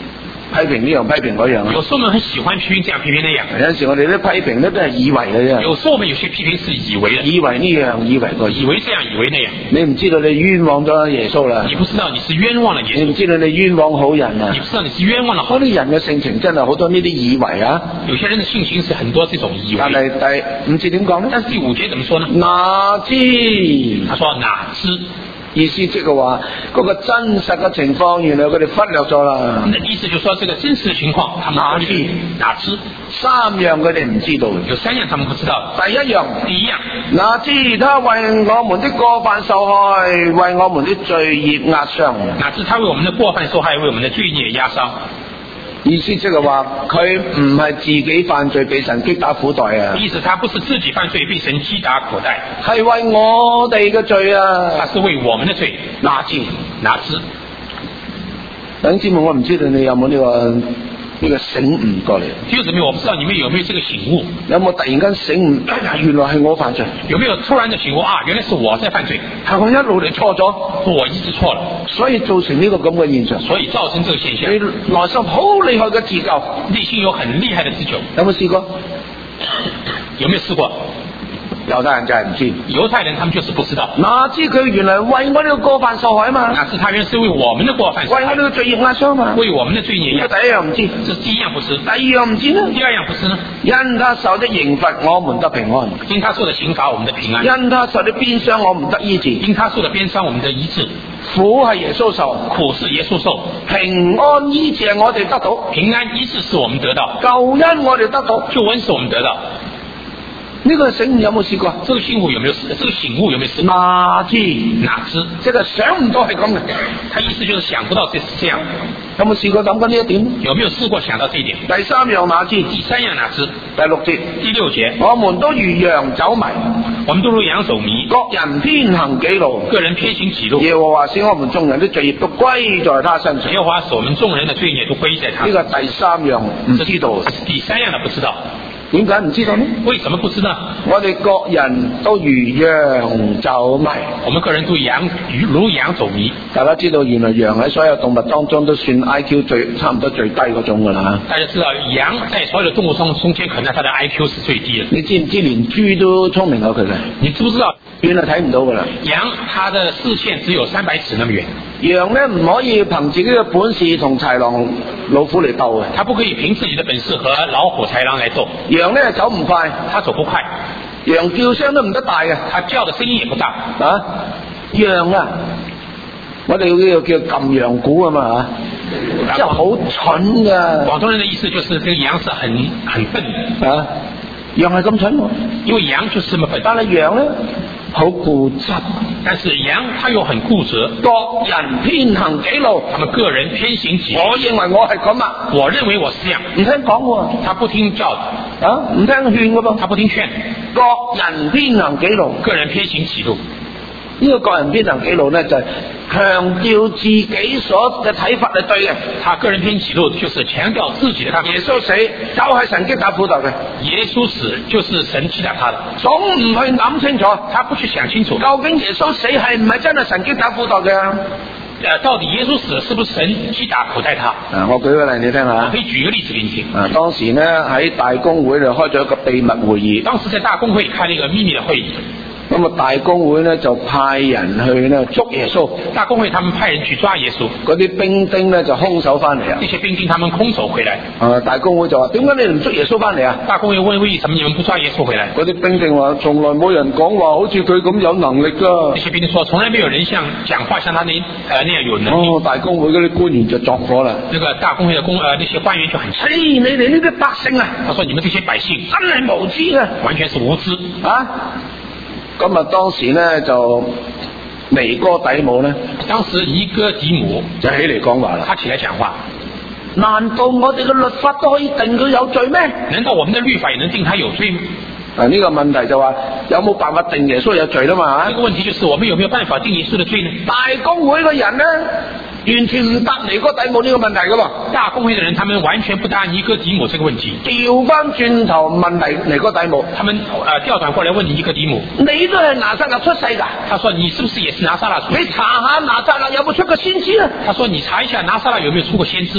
Speaker 1: 批評呢樣批評嗰樣。
Speaker 2: 有時候我們很喜歡批評這樣批評那樣。
Speaker 1: 有陣時我哋啲批評咧都係以為嘅啫。
Speaker 2: 有時候我們有些批評是以為的，
Speaker 1: 以為呢樣，以為嗰樣，
Speaker 2: 以為這樣，以為那樣。
Speaker 1: 你唔知道你冤枉咗耶穌啦。
Speaker 2: 你不知道你是冤枉了耶穌。
Speaker 1: 你唔知道你冤枉好人啊。
Speaker 2: 你不知道你是冤枉了好
Speaker 1: 人。嗰啲人嘅性情真係好多呢啲以為啊。
Speaker 2: 有些人的性情是很多這種以為。
Speaker 1: 但係第5節點講呢？
Speaker 2: 但是第5節怎麼說呢？
Speaker 1: 哪知，
Speaker 2: 他說哪知。
Speaker 1: 意思即係話嗰個真實嘅情況，原來佢哋忽略咗啦。
Speaker 2: 意思就是說，這個真實的情況，他們哪知
Speaker 1: 3樣佢哋唔知道，
Speaker 2: 有3樣他們不知道。
Speaker 1: 第一樣，哪知他為我們的過犯受害，為我們的罪孽壓傷。
Speaker 2: 哪知他為我們的過犯受害，為我們的罪孽壓傷。
Speaker 1: 意思即係話佢唔係自己犯罪被神擊打苦待啊。
Speaker 2: 意思他不是自己犯罪被神擊打苦待，
Speaker 1: 係為我哋嘅罪啊。
Speaker 2: 他是為我們的罪。哪知。
Speaker 1: 弟兄姊妹，我唔知道你有冇呢個醒悟過嚟。
Speaker 2: 弟兄姊妹，我不知道你們有沒有這個醒悟？
Speaker 1: 有冇突然間醒悟？原來係我犯罪。
Speaker 2: 有沒有突然的醒悟啊？原來是我在犯罪，
Speaker 1: 係我一路嚟錯咗，
Speaker 2: 我一直錯了，
Speaker 1: 所以造成呢個咁嘅現象。
Speaker 2: 所以造成這個現象。
Speaker 1: 你內心好厲害嘅自救，
Speaker 2: 內心有很厲害的自救。
Speaker 1: 有冇試過？
Speaker 2: 有沒有試過？
Speaker 1: 猶太人就係唔知，
Speaker 2: 猶太人他們就是不知道。
Speaker 1: 哪知佢原來為我呢個過犯受害嘛？
Speaker 2: 哪知他原來是為我們的過犯受害，
Speaker 1: 為我呢個罪孽壓傷嘛？
Speaker 2: 為我們的罪孽壓傷。
Speaker 1: 第一樣唔知，
Speaker 2: 這是第一樣不知。
Speaker 1: 第二樣唔知呢？
Speaker 2: 第二樣不知呢？
Speaker 1: 因他受的刑罰，我們得平安；
Speaker 2: 因他受的刑罰，我們得平安；
Speaker 1: 因他受的鞭傷，我們得醫治；
Speaker 2: 因他受的鞭傷，我們得醫治。
Speaker 1: 苦係耶穌受，
Speaker 2: 苦是耶穌受；
Speaker 1: 平安醫治我哋得到，
Speaker 2: 平安醫治是我們得到；
Speaker 1: 救恩我哋得到，
Speaker 2: 救恩是我們得到。
Speaker 1: 呢個醒悟有冇試過？
Speaker 2: 這個醒悟有沒有試？這個醒悟有沒有試？
Speaker 1: 哪知，即係想唔到係咁嘅。
Speaker 2: 他意思就是想不到這是這樣。
Speaker 1: 有冇試過諗緊呢一點？
Speaker 2: 有沒有試過想到這一點？
Speaker 1: 第3樣哪知？
Speaker 2: 第3樣哪知？
Speaker 1: 第6節。
Speaker 2: 第6節。
Speaker 1: 我們都如羊走迷，
Speaker 2: 我們都如羊走迷，
Speaker 1: 各人偏行己路，
Speaker 2: 個人偏行己路。
Speaker 1: 耶和華使我們眾人的罪孽都歸在他身上。
Speaker 2: 耶和華使我們眾人的罪孽都歸在他身上。
Speaker 1: 呢個第3樣唔知道。
Speaker 2: 這是第3樣的不知道。
Speaker 1: 點解唔知道呢？
Speaker 2: 為什麼不知道？
Speaker 1: 我哋各人都如羊走迷，
Speaker 2: 我們個人都如羊走迷。
Speaker 1: 大家知道原來羊喺所有動物當中都算 IQ 差唔多最低嗰種噶啦。
Speaker 2: 大家知道羊在所有的動物中間，可能它的 IQ 是最低的。
Speaker 1: 你知唔知連豬都聰明過佢嘅？
Speaker 2: 你知不知道？
Speaker 1: 遠係睇唔到噶啦。
Speaker 2: 羊它的視線只有300尺那麼遠。
Speaker 1: 羊呢唔可以憑自己嘅本事同豺狼老虎嚟鬥嘅。
Speaker 2: 它不可以憑自己的本事和老虎豺狼來鬥。
Speaker 1: 羊呢走唔快，
Speaker 2: 它走不快。
Speaker 1: 羊叫聲都唔得大嘅，
Speaker 2: 它叫的聲音也不大。
Speaker 1: 啊，羊啊，我哋叫撳羊鼓啊嘛吓，真係好蠢噶。
Speaker 2: 廣東人的意思就是，這個羊是很笨
Speaker 1: 啊，羊係咁蠢喎，
Speaker 2: 因為羊就是這麼笨。
Speaker 1: 但係羊呢好固執，
Speaker 2: 但是羊它又很固執，
Speaker 1: 各人偏行己路，
Speaker 2: 他們個人偏行己路。
Speaker 1: 我認為我係咁啊，
Speaker 2: 我認為我是這樣，
Speaker 1: 唔聽講喎，
Speaker 2: 他不聽教的
Speaker 1: 啊，唔聽勸噶噃，
Speaker 2: 他不聽勸，
Speaker 1: 各人偏行己路，
Speaker 2: 個人偏行己路。
Speaker 1: 呢個個人偏行己路呢，就係強調自己所嘅睇法係對嘅。
Speaker 2: 他個人偏己路就是強調自己的看法。
Speaker 1: 耶穌死就係神擊打苦待嘅，
Speaker 2: 耶穌死就是神擊打他的，
Speaker 1: 總唔去諗清楚，
Speaker 2: 他不去想清楚，
Speaker 1: 究竟耶穌死係唔係真係神擊打苦待嘅？
Speaker 2: 到底耶穌死是不是神擊打苦待他？
Speaker 1: 我舉個例你聽下。
Speaker 2: 我可以舉一個例子給你聽。
Speaker 1: 當時呢喺大公會度開咗一個秘密會議。
Speaker 2: 當時在大公會開了一個秘密的會議。
Speaker 1: 咁啊，大公會呢就派人去呢捉耶穌。
Speaker 2: 大公會他們派人去抓耶穌，
Speaker 1: 嗰啲兵丁呢就空手翻嚟啊！
Speaker 2: 這些兵丁他們空手回來。
Speaker 1: 大公會就話：點解你哋唔捉耶穌翻嚟啊？
Speaker 2: 大公會問：為什麼你們不抓耶穌回來？
Speaker 1: 嗰啲兵丁話：從來冇人講話好似佢咁有能力噶。
Speaker 2: 這些兵丁說：從來沒有人講話像他那樣有能力。
Speaker 1: 大公會嗰啲官員就作火啦。
Speaker 2: 那個大公會的那些官員就很氣。
Speaker 1: 你哋呢啲百姓啊！
Speaker 2: 他說：你們這些百姓
Speaker 1: 真係無知啊！
Speaker 2: 完全是無知
Speaker 1: 啊！咁啊，當時呢就尼哥底母呢，
Speaker 2: 當時尼哥底母
Speaker 1: 就起嚟講話啦。
Speaker 2: 他起來講話。
Speaker 1: 難道我哋嘅律法都可以定佢有罪咩？
Speaker 2: 難道我們的律法也能定他有罪嗎？
Speaker 1: 呢個問題就話有冇辦法定耶穌有罪啦嘛？
Speaker 2: 這個問題就是我們有沒有辦法定耶穌的罪呢？
Speaker 1: 大公會嘅人呢，完全唔答尼哥底母呢個問題噶喎。
Speaker 2: 大公會的人，他們完全不答尼哥底母這個問題。
Speaker 1: 調翻轉頭問尼哥底母，
Speaker 2: 他們調轉過來問尼哥底母，
Speaker 1: 你都係拿撒勒出世噶？
Speaker 2: 他說：你是不是也是拿撒勒出世？
Speaker 1: 你查下拿撒勒有冇出過先知啊？
Speaker 2: 他說：你查一下拿撒勒有沒有出過先知？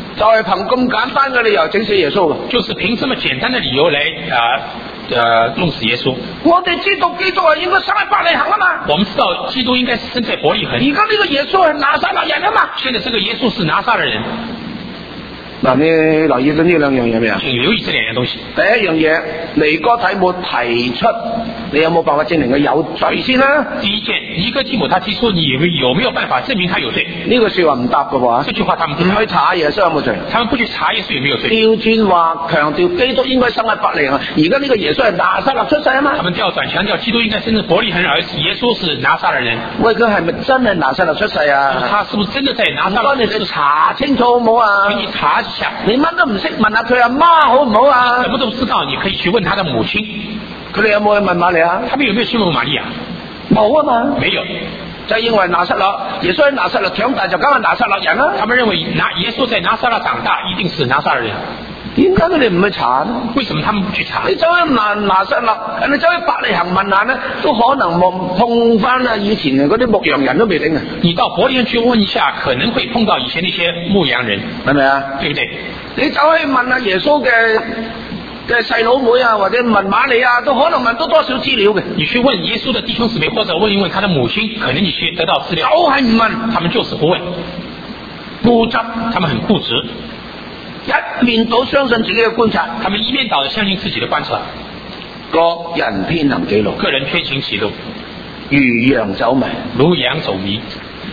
Speaker 1: 就係憑咁簡單嘅理由整死耶穌。
Speaker 2: 就是憑這麼簡單的理由來弄死耶穌。
Speaker 1: 我哋知道基督係應該生喺伯利恆啊嘛。
Speaker 2: 我們知道基督應該是生在伯利恆。
Speaker 1: 而家呢個耶穌係拿撒勒人啊嘛。
Speaker 2: 現在這個耶穌是拿撒勒人。
Speaker 1: 嗱，你留意到呢兩樣嘢未啊？
Speaker 2: 請留意這兩樣東西。
Speaker 1: 第一樣嘢，尼哥底母提出，你有冇辦法證明佢有罪先啦？
Speaker 2: 第一件，尼哥底母他提出，你有沒有辦法證明他有罪？
Speaker 1: 呢個說話唔答嘅喎。
Speaker 2: 這句話他們
Speaker 1: 唔去查耶穌有冇罪？
Speaker 2: 他們不去查耶穌有沒有罪？
Speaker 1: 調轉話強調基督應該生喺伯利恆，而家呢個耶穌係拿撒勒出世啊嘛。
Speaker 2: 他們調轉強調基督應該生在伯利恆，而耶穌是拿撒勒人。
Speaker 1: 喂，佢係咪真係拿撒勒出世啊？
Speaker 2: 他是不是真的在拿撒勒？
Speaker 1: 你去查清楚好唔好啊？
Speaker 2: 可以查一下。
Speaker 1: 你乜都唔識，問下佢阿媽好唔好啊？
Speaker 2: 什麼都不知道，你可以去問他的母親。
Speaker 1: 佢哋有冇去問瑪利亞？
Speaker 2: 他們有沒有去問瑪利亞？
Speaker 1: 冇啊嘛。
Speaker 2: 沒有。
Speaker 1: 就認為拿撒勒耶穌喺拿撒勒長大就梗係拿撒勒人啦。
Speaker 2: 他們認為耶穌在拿撒勒長大一定是拿撒勒人。
Speaker 1: 點解佢哋唔去查呢？
Speaker 2: 為什麼他們不去查？
Speaker 1: 你走去拿撒勒，你走去伯利恆問下呢，都可能碰翻啊以前嗰啲牧羊人都未定啊。
Speaker 2: 你到伯利恆去問一下，可能會碰到以前那些牧羊人，
Speaker 1: 係咪啊？
Speaker 2: 對不對？
Speaker 1: 你走去問下耶穌嘅細佬妹啊，或者問瑪利亞，都可能問多少資料嘅。
Speaker 2: 你去問耶穌的弟兄姊妹，或者問一問他的母親，可能你去得到資料。
Speaker 1: 就係唔問，
Speaker 2: 他們就是不問，
Speaker 1: 固執，
Speaker 2: 他們很固執，
Speaker 1: 一面倒相信自己嘅觀察，
Speaker 2: 他們一面倒的相信自己的觀察，
Speaker 1: 個人偏行己路，
Speaker 2: 個人偏行己路，
Speaker 1: 如羊走迷，
Speaker 2: 如羊走迷。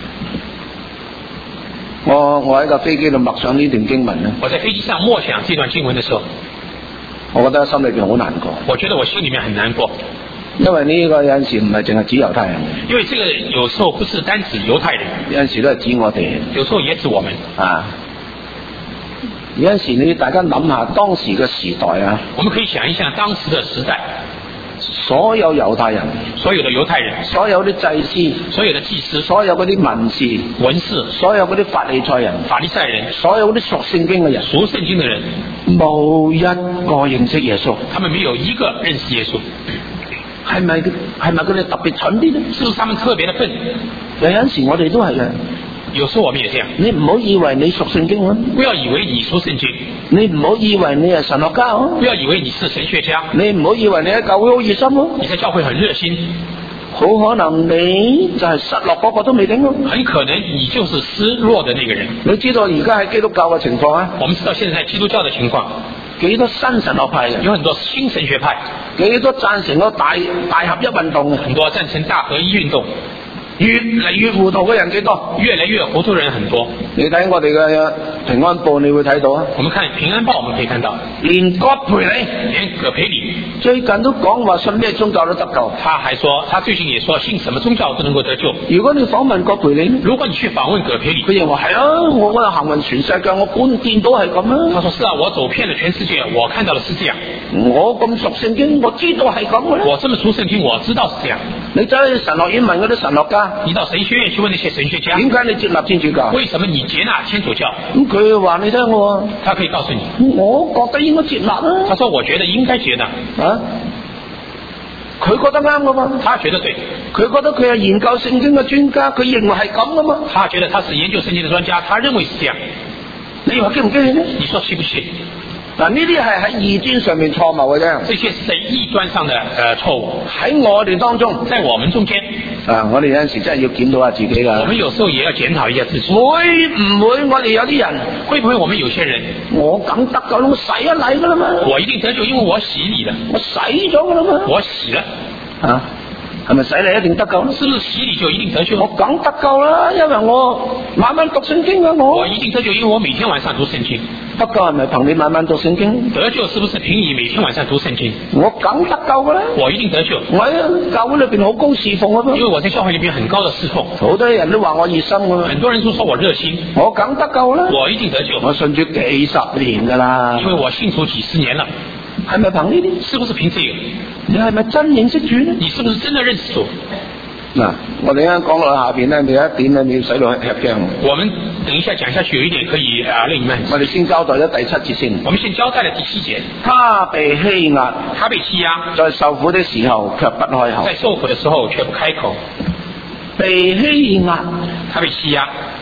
Speaker 1: 我喺架飛機度默想呢段經文咧。
Speaker 2: 我在飛機上默想這段經文的時候，
Speaker 1: 我覺得心裏邊好難過。
Speaker 2: 我覺得我心裏面很難過，
Speaker 1: 因為呢個有陣時唔係淨係指猶太人，
Speaker 2: 因為這個有時候不是單指猶太人，
Speaker 1: 有陣時都係指我哋，
Speaker 2: 有時候也指我們
Speaker 1: 啊。有陣時你大家諗下當時嘅時代啊，
Speaker 2: 我們可以想一想當時的時代，
Speaker 1: 所有猶太人，
Speaker 2: 所有的猶太人，
Speaker 1: 所有啲祭司，
Speaker 2: 所有的祭司，
Speaker 1: 所有嗰啲文士，
Speaker 2: 所有嗰啲
Speaker 1: 法利賽人，所有嗰啲屬聖經嘅人，
Speaker 2: 屬聖經嘅人，
Speaker 1: 冇一個認識耶穌，
Speaker 2: 他們沒有一個認識耶穌。
Speaker 1: 係咪佢哋特別蠢啲呢？
Speaker 2: 是不是他們特別的笨？
Speaker 1: 有陣時我哋都係嘅。
Speaker 2: 有時候我們也這樣。
Speaker 1: 你唔好以為你屬聖經，
Speaker 2: 不要以為你屬聖經。
Speaker 1: 你唔好以為你係神學家，
Speaker 2: 不要以為你是神學家。
Speaker 1: 你唔好以為你喺教會好熱心，
Speaker 2: 你在教會很熱心，
Speaker 1: 好可能你就係失落嗰個都未定。
Speaker 2: 很可能你就是失落的那個人。
Speaker 1: 你知道而家喺基督教嘅情況啊？
Speaker 2: 我們知道現在基督教的情況，
Speaker 1: 幾多新神學派嘅，
Speaker 2: 有很多新神學派，
Speaker 1: 幾多贊成個大合一運動嘅，
Speaker 2: 很多贊成大合一運動。
Speaker 1: 越嚟越糊塗嘅人幾多？
Speaker 2: 越來越糊塗人很多。
Speaker 1: 你睇我哋嘅平安報，你會睇到啊。
Speaker 2: 我們看平安報，我們可以看到，
Speaker 1: 連葛培理，
Speaker 2: 連葛培理
Speaker 1: 最近都講話信咩宗教都得救。
Speaker 2: 他還說，他最近也說信什麼宗教都能夠得救。
Speaker 1: 如果你訪問葛培理，
Speaker 2: 如果你去訪問葛培理，
Speaker 1: 佢又話係啊，我行運全世界，我見到係咁啊。
Speaker 2: 他說是啊，我走遍了全世界，我看到的是這樣。
Speaker 1: 我咁熟聖經，我知道係咁嘅。
Speaker 2: 我這麼熟聖經，我知道是這樣。
Speaker 1: 你走去神學院問嗰啲神學家，
Speaker 2: 你到神學院去問那些神學家，
Speaker 1: 點解你接納天主教？
Speaker 2: 為什麼你接納天主教？
Speaker 1: 咁佢話你聽喎，
Speaker 2: 他可以告訴你，
Speaker 1: 我覺得應該接納啊。
Speaker 2: 他說我覺得應該接納
Speaker 1: 啊，佢覺得啱噶嘛？
Speaker 2: 他覺得對，
Speaker 1: 佢覺得佢係研究聖經嘅專家，佢認為係咁噶嘛？
Speaker 2: 他覺得他是研究聖經嘅專家，他認為是這樣。
Speaker 1: 你話激唔激氣呢？
Speaker 2: 你說氣不氣？
Speaker 1: 嗱，呢啲係喺異端上面錯謬嘅啫。
Speaker 2: 這些是在異端上的錯誤。
Speaker 1: 喺我哋當中，
Speaker 2: 在我們中間，
Speaker 1: 我哋有陣時真係要檢討下自己噶。
Speaker 2: 我們有時候也要檢討一下自己。
Speaker 1: 會唔會我哋有啲人？
Speaker 2: 會不會我們有些人？
Speaker 1: 我梗得救啦，我洗一禮噶啦嘛。我
Speaker 2: 一定得救，因為我洗禮了。
Speaker 1: 我洗咗噶啦嘛。
Speaker 2: 我洗了。
Speaker 1: 啊？係咪洗禮一定得救咧？
Speaker 2: 是不是洗禮就一定得救？
Speaker 1: 我梗得救啦，因為我晚晚讀聖經啊！
Speaker 2: 我一定得救，因為我每天晚上讀聖經。
Speaker 1: 得救係咪憑你晚晚讀聖經？
Speaker 2: 得救是不是憑你每天晚上讀聖經？
Speaker 1: 我梗得救噶啦！
Speaker 2: 我一定得救。
Speaker 1: 我喺教會裏邊好高侍奉啊！
Speaker 2: 因為我在教會裏邊很高的侍奉。
Speaker 1: 好多人都話我熱心噶。
Speaker 2: 很多人都說我熱心。
Speaker 1: 我梗得救啦！
Speaker 2: 我一定得救。
Speaker 1: 我信主幾十年噶啦。
Speaker 2: 因為我信主幾十年了。
Speaker 1: 係咪憑呢啲？
Speaker 2: 是不是憑這個？
Speaker 1: 你係咪真認識主呢？
Speaker 2: 你是不是真的認識主？
Speaker 1: 嗱，我哋啱講落下邊咧，你有一點咧，你要使到吃驚。
Speaker 2: 我們等一下講下去，有一點可以令你們。
Speaker 1: 我哋先交代咗第7節先。
Speaker 2: 我們先交代了第7節。
Speaker 1: 他被欺壓，
Speaker 2: 他被欺壓，
Speaker 1: 在受苦的時候卻不開口。
Speaker 2: 在受苦的時候卻不開口。
Speaker 1: 被欺壓，
Speaker 2: 他被欺壓。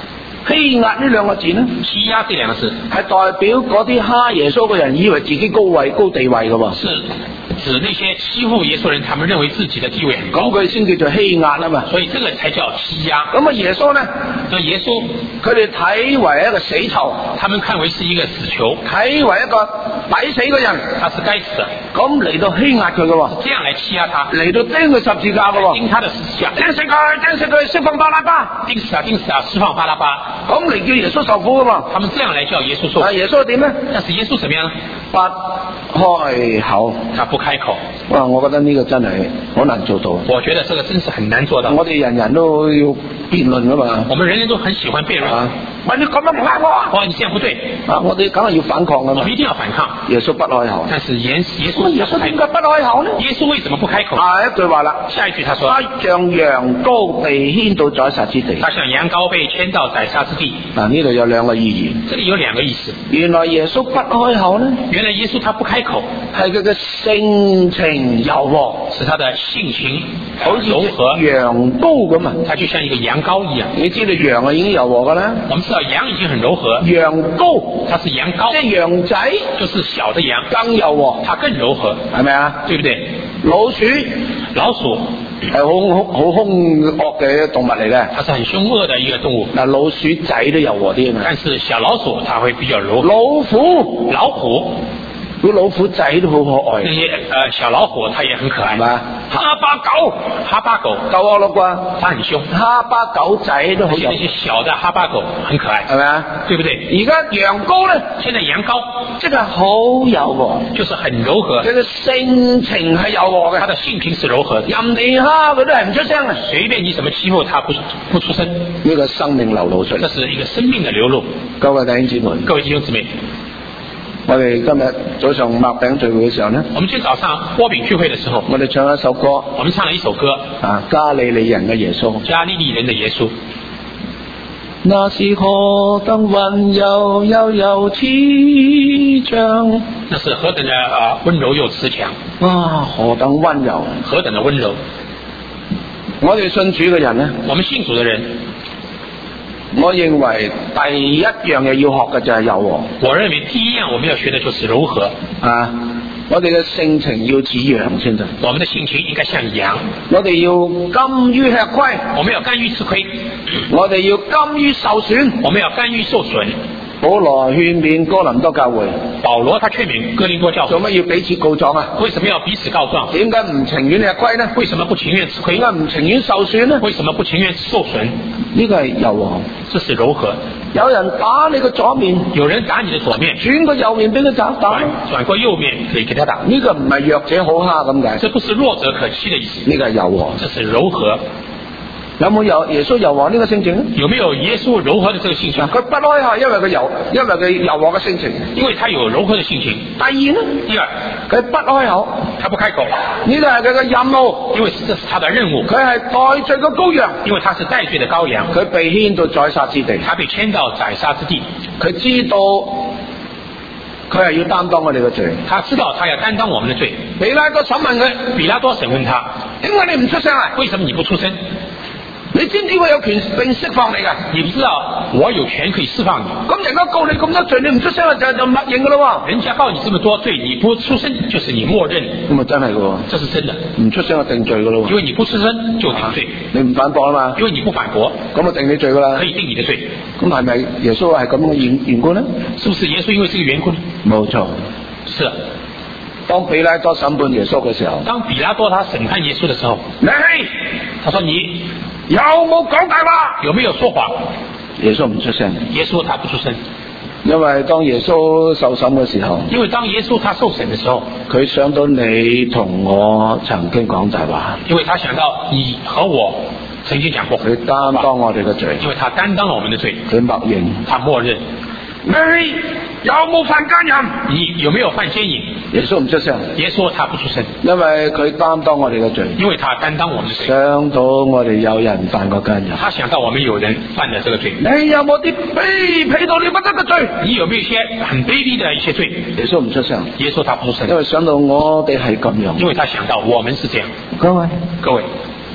Speaker 1: 欺壓呢兩個字呢，
Speaker 2: 欺壓這兩個字
Speaker 1: 係代表嗰啲蝦耶穌嘅人以為自己高地位嘅喎。
Speaker 2: 是指那些欺負耶穌人，他們認為自己的地位很高，
Speaker 1: 咁佢先叫做欺壓啊嘛。
Speaker 2: 所以這個才叫欺壓。
Speaker 1: 咁啊耶穌呢？
Speaker 2: 那耶穌
Speaker 1: 佢哋睇為一個死囚，
Speaker 2: 他們看為是一個死囚，
Speaker 1: 睇為一個抵死嘅人，
Speaker 2: 他是該死的，
Speaker 1: 咁嚟到欺壓佢嘅喎，
Speaker 2: 這樣來欺壓他，
Speaker 1: 嚟到釘佢十字架嘅喎，
Speaker 2: 釘他的十字架，
Speaker 1: 釘死佢，釋放巴拉巴，
Speaker 2: 釘死啊，釋放巴拉巴，
Speaker 1: 咁嚟叫耶穌受苦嘅嘛。
Speaker 2: 他們這樣來叫耶穌受苦。
Speaker 1: 耶穌點呢？
Speaker 2: 但是耶穌怎麼樣呢？
Speaker 1: 不開口，
Speaker 2: 他不開口。
Speaker 1: 哇！我覺得呢個真係好難做到。
Speaker 2: 我覺得這個真是很難做到。
Speaker 1: 我哋人人都要辯論噶嘛。
Speaker 2: 我們人人都很喜歡辯論。
Speaker 1: 喂，你咁樣唔啱喎！
Speaker 2: 哇，你這樣不對。
Speaker 1: 我哋梗係要反抗噶嘛。
Speaker 2: 我們一定要反抗。
Speaker 1: 耶穌不開口。
Speaker 2: 但是耶穌
Speaker 1: 點解不開口呢？
Speaker 2: 耶穌為什麼不開口？
Speaker 1: 一句話啦。
Speaker 2: 下一句他說：
Speaker 1: 他像羊羔被牽到宰殺之地。
Speaker 2: 他像羊羔被牽到宰殺之地。
Speaker 1: 呢度有兩個意義。
Speaker 2: 這裡有兩個意思。
Speaker 1: 原來耶穌不開口呢？
Speaker 2: 原來耶穌他不開口，
Speaker 1: 係佢嘅性情柔和，
Speaker 2: 是他的性情
Speaker 1: 好似
Speaker 2: 柔和，
Speaker 1: 羊羔咁啊！
Speaker 2: 他就像一個羊羔一樣。
Speaker 1: 你知道羊已經柔和噶啦。
Speaker 2: 我們知道羊已經很柔和。
Speaker 1: 羊羔，
Speaker 2: 它是羊羔，
Speaker 1: 即係羊仔，
Speaker 2: 就是小的羊，
Speaker 1: 更柔和，
Speaker 2: 它更柔和，
Speaker 1: 係咪啊？
Speaker 2: 對不對？
Speaker 1: 老鼠係好兇惡嘅動物嚟嘅，
Speaker 2: 它是很兇惡的一個動物。
Speaker 1: 嗱，老鼠仔都柔和啲啊嘛。
Speaker 2: 但是小老鼠它會比較柔和。
Speaker 1: 老虎。個老虎仔都好可愛，
Speaker 2: 那些小老虎它也很可愛
Speaker 1: 嘛。哈巴狗夠惡咯啩，
Speaker 2: 它很兇。
Speaker 1: 哈巴狗仔都好柔和，
Speaker 2: 那些小的哈巴狗很可愛，
Speaker 1: 係咪啊？
Speaker 2: 對不對？
Speaker 1: 而家羊羔咧，
Speaker 2: 現在羊羔
Speaker 1: 即係好柔和，
Speaker 2: 就是很柔和，
Speaker 1: 佢嘅性情係柔和嘅，
Speaker 2: 它的性情是柔和的，
Speaker 1: 任你蝦佢都係唔出聲嘅，
Speaker 2: 隨便你怎麼欺負它不出聲，
Speaker 1: 呢個生命流露出嚟，
Speaker 2: 這是一個生命的流露。
Speaker 1: 各位弟兄姊妹，
Speaker 2: 各位弟兄姊妹。
Speaker 1: 我哋今日早上擘餅聚會嘅時候呢，
Speaker 2: 我們今天早上擘餅聚會的時候，
Speaker 1: 我哋唱一首歌，
Speaker 2: 我們唱了一首歌，
Speaker 1: 加利利人嘅耶穌，
Speaker 2: 加利利人的耶穌，
Speaker 1: 那是何等溫柔又有慈祥，
Speaker 2: 那是何等的溫柔又慈祥，
Speaker 1: 哇，何等溫柔，
Speaker 2: 何等的溫柔。
Speaker 1: 我哋信主嘅人呢，
Speaker 2: 我們信主的人，
Speaker 1: 我認為第一樣嘢要學嘅就係柔和。
Speaker 2: 我認為第一樣我們要學的就是柔和。
Speaker 1: 我哋嘅性情要似羊先得。
Speaker 2: 我們的性情應該像羊。
Speaker 1: 我哋要甘於吃虧。
Speaker 2: 我們要甘於吃虧。
Speaker 1: 我哋要甘於受損。
Speaker 2: 我們要甘於受損。
Speaker 1: 保羅勸勉哥林多教會。
Speaker 2: 保羅他勸勉哥林多教會。
Speaker 1: 做乜要彼此告狀啊？
Speaker 2: 為什麼要彼此告狀？
Speaker 1: 點解唔情願吃虧呢？
Speaker 2: 為什麼不情願吃虧？
Speaker 1: 點解唔情願受損呢？
Speaker 2: 為什麼不情願受損？
Speaker 1: 呢個係柔和，
Speaker 2: 這是柔和。
Speaker 1: 有人打你個左面，
Speaker 2: 有人打你的左面，
Speaker 1: 轉個右面俾佢打，
Speaker 2: 轉過右面可以給他打。
Speaker 1: 呢個唔係弱者好蝦咁解，
Speaker 2: 這不是弱者可欺的意思。
Speaker 1: 呢個係柔和，
Speaker 2: 這是柔和。
Speaker 1: 有冇耶穌柔和呢個性情呢？
Speaker 2: 有沒有耶穌柔和的這個性情？
Speaker 1: 佢不開口，因為佢柔和嘅性情，
Speaker 2: 因為他有柔和的性情。
Speaker 1: 第二呢？
Speaker 2: 第二，
Speaker 1: 佢不開口，
Speaker 2: 他不開口，
Speaker 1: 呢個係佢嘅任務，
Speaker 2: 因為這是他的任務。
Speaker 1: 佢係代罪嘅羔羊，
Speaker 2: 因為他是代罪的羔羊。
Speaker 1: 佢被牽到宰殺之地，
Speaker 2: 他被牽到宰殺之地。
Speaker 1: 佢知道佢係要擔當我哋嘅罪，
Speaker 2: 他知道他要擔當我們的罪。
Speaker 1: 彼拉多審問佢，
Speaker 2: 彼拉多審問他，
Speaker 1: 點解你唔出聲啊？
Speaker 2: 為什麼你不出聲？
Speaker 1: 你知唔知我有權並釋放你噶？
Speaker 2: 你不知道我有權可以釋放你。
Speaker 1: 咁人家告你咁多罪，你唔出聲就默認噶咯喎。
Speaker 2: 人家告你這麼多罪，你不出聲就是你默認。
Speaker 1: 咁啊真係噶，
Speaker 2: 這是真的。
Speaker 1: 唔出聲就定罪噶咯喎。
Speaker 2: 因為你不出聲就定罪。
Speaker 1: 你唔反駁啊嘛？
Speaker 2: 因為你不反駁，
Speaker 1: 咁啊定你罪噶啦。
Speaker 2: 可以定你的罪。
Speaker 1: 咁係咪耶穌係咁嘅緣故呢？
Speaker 2: 是不是耶穌因為這個緣故呢？
Speaker 1: 冇錯，
Speaker 2: 是。
Speaker 1: 當彼拉多審判耶穌嘅時候，
Speaker 2: 當彼拉多他審判耶穌的時候，他說你
Speaker 1: 有冇講大話？
Speaker 2: 有沒有說謊？
Speaker 1: 耶穌唔出聲。
Speaker 2: 耶穌他不出聲，
Speaker 1: 因為當耶穌受審嘅時候，
Speaker 2: 因為當耶穌他受審的時候，
Speaker 1: 佢想到你同我曾經講大話，
Speaker 2: 因為他想到你和我曾經講過，
Speaker 1: 佢擔當我哋嘅罪，
Speaker 2: 因為他擔當了我們的罪，
Speaker 1: 佢默認，
Speaker 2: 他默認。
Speaker 1: 你有冇犯奸淫？
Speaker 2: 你有沒有犯奸淫？
Speaker 1: 耶穌唔出聲，
Speaker 2: 耶穌他不出聲，
Speaker 1: 因為佢擔當我哋嘅罪，
Speaker 2: 因為他擔當我們的罪。
Speaker 1: 想到我哋有人犯過奸淫，
Speaker 2: 他想到我們有人犯了這個罪。
Speaker 1: 你有冇啲卑鄙到了不得嘅罪？
Speaker 2: 你有沒有一些很卑鄙的一些罪？
Speaker 1: 耶穌唔出聲，
Speaker 2: 耶穌他不出聲，
Speaker 1: 因為想到我哋係咁樣，
Speaker 2: 因為他想到我們是這樣。
Speaker 1: 各位，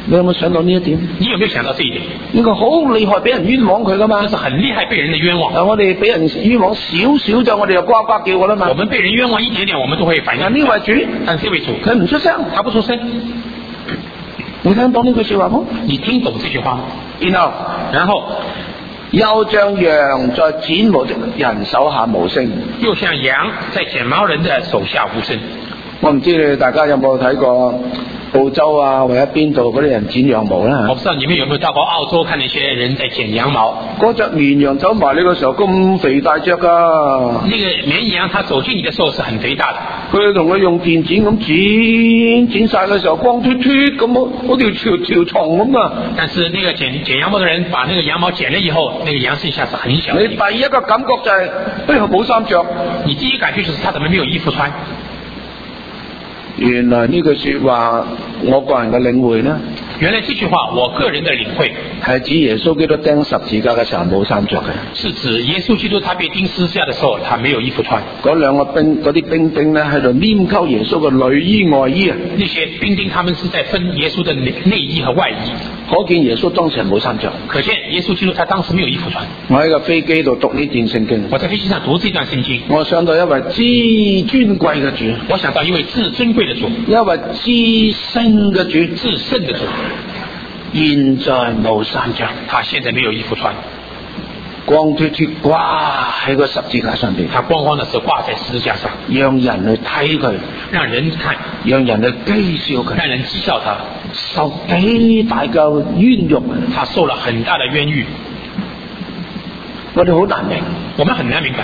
Speaker 1: 你有冇想到呢一點？
Speaker 2: 你有沒有想到這一點？
Speaker 1: 呢個好厲害，俾人冤枉佢噶嘛？
Speaker 2: 這是很厲害，被人的冤枉。
Speaker 1: 我哋俾人冤枉少少就我哋就呱呱叫噶啦嘛。
Speaker 2: 我們被人冤枉一點點，我們都會反應。
Speaker 1: 呢位主，
Speaker 2: 但這位主，
Speaker 1: 佢唔出聲，
Speaker 2: 他不出聲。
Speaker 1: 你聽懂呢句說話冇？
Speaker 2: 你聽懂這句話嗎？
Speaker 1: 然後又像羊在剪毛的人手下無聲，
Speaker 2: 又像羊在剪毛人的手下無聲。
Speaker 1: 我唔知你大家有冇睇過澳洲啊，或者邊度嗰啲人剪羊毛啦？
Speaker 2: 我不知道你們有沒有到過澳洲看那些人在剪羊毛？
Speaker 1: 嗰隻綿羊走埋你嘅時候咁肥大隻噶。
Speaker 2: 那個綿羊，它走近你的時候是很肥大的。
Speaker 1: 佢同佢用電剪咁剪晒嘅時候，光脫脫咁，好似條蟲咁啊！
Speaker 2: 但是那個剪羊毛的人把那個羊毛剪了以後，那個羊剩下是很小的。
Speaker 1: 你第一個感覺就係佢冇衫着。
Speaker 2: 你第一感覺就是他怎麼沒有衣服穿？
Speaker 1: 原來呢句說話，我個人嘅領會呢？
Speaker 2: 原來這句話，我個人的領會
Speaker 1: 係指耶穌基督釘十字架嘅時候冇衫着嘅。
Speaker 2: 是指耶穌基督他被釘十字架的時候，他沒有衣服穿。
Speaker 1: 嗰啲兵丁咧喺度拈鬮耶穌嘅內衣外衣啊！
Speaker 2: 那些兵丁他們是在分耶穌的內衣和外衣。
Speaker 1: 可見耶穌當時冇衫着。
Speaker 2: 可見耶穌基督他當時沒有衣服穿。
Speaker 1: 我喺個飛機度讀呢段聖經。
Speaker 2: 我在飛機上讀這段聖經。
Speaker 1: 我想到一位至尊貴嘅主。
Speaker 2: 我想到一位至尊貴的主。
Speaker 1: 一位至聖嘅主。
Speaker 2: 至聖的主。
Speaker 1: 現在冇衫着，
Speaker 2: 他現在沒有衣服穿，
Speaker 1: 光脫脫掛喺個十字架上邊。
Speaker 2: 他光光的是掛在十字架上，
Speaker 1: 讓人去睇佢，
Speaker 2: 讓人看，
Speaker 1: 讓人去譏笑佢，
Speaker 2: 讓人譏笑他，
Speaker 1: 受幾大嘅冤獄，
Speaker 2: 他受了很大的冤獄。
Speaker 1: 我哋好難明，
Speaker 2: 我們很難明白。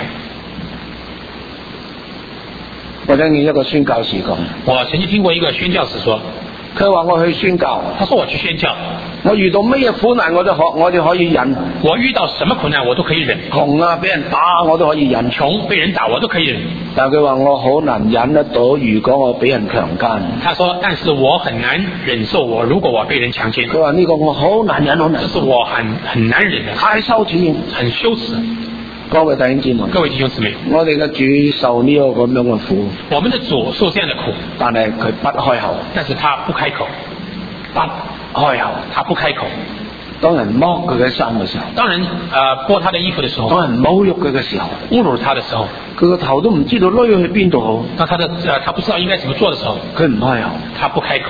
Speaker 1: 我聽見一個宣教士講，
Speaker 2: 我曾經聽過一個宣教士說，
Speaker 1: 佢話我去宣教，
Speaker 2: 他說我去宣教，
Speaker 1: 我遇到咩苦難我哋可以忍，
Speaker 2: 我遇到什麼苦難我都可以忍，
Speaker 1: 窮啊俾人打我都可以忍，
Speaker 2: 窮被人打我都可以忍。
Speaker 1: 但係佢話我好難忍得到，如果我俾人強姦。
Speaker 2: 他說，但是我很難忍受如果我被人強姦。
Speaker 1: 佢話呢個我好難忍，好難忍，
Speaker 2: 這是我很難忍的，
Speaker 1: 太羞恥，
Speaker 2: 很羞恥。
Speaker 1: 各位弟兄姊妹，
Speaker 2: 各位弟兄姊妹，
Speaker 1: 我哋嘅主受呢個咁樣嘅苦，
Speaker 2: 我們的主受這樣的苦，
Speaker 1: 但係佢不開口，
Speaker 2: 但是他不開口，
Speaker 1: 不開口，
Speaker 2: 他不開口。
Speaker 1: 當人剝佢嘅衫嘅時候，
Speaker 2: 當人剝他的衣服的時候，
Speaker 1: 當人侮辱佢嘅時候，
Speaker 2: 侮辱他的時候，
Speaker 1: 佢個頭都唔知道攞去邊度好。
Speaker 2: 當他不知道應該怎麼做的時候，
Speaker 1: 佢唔開口，
Speaker 2: 他不開口。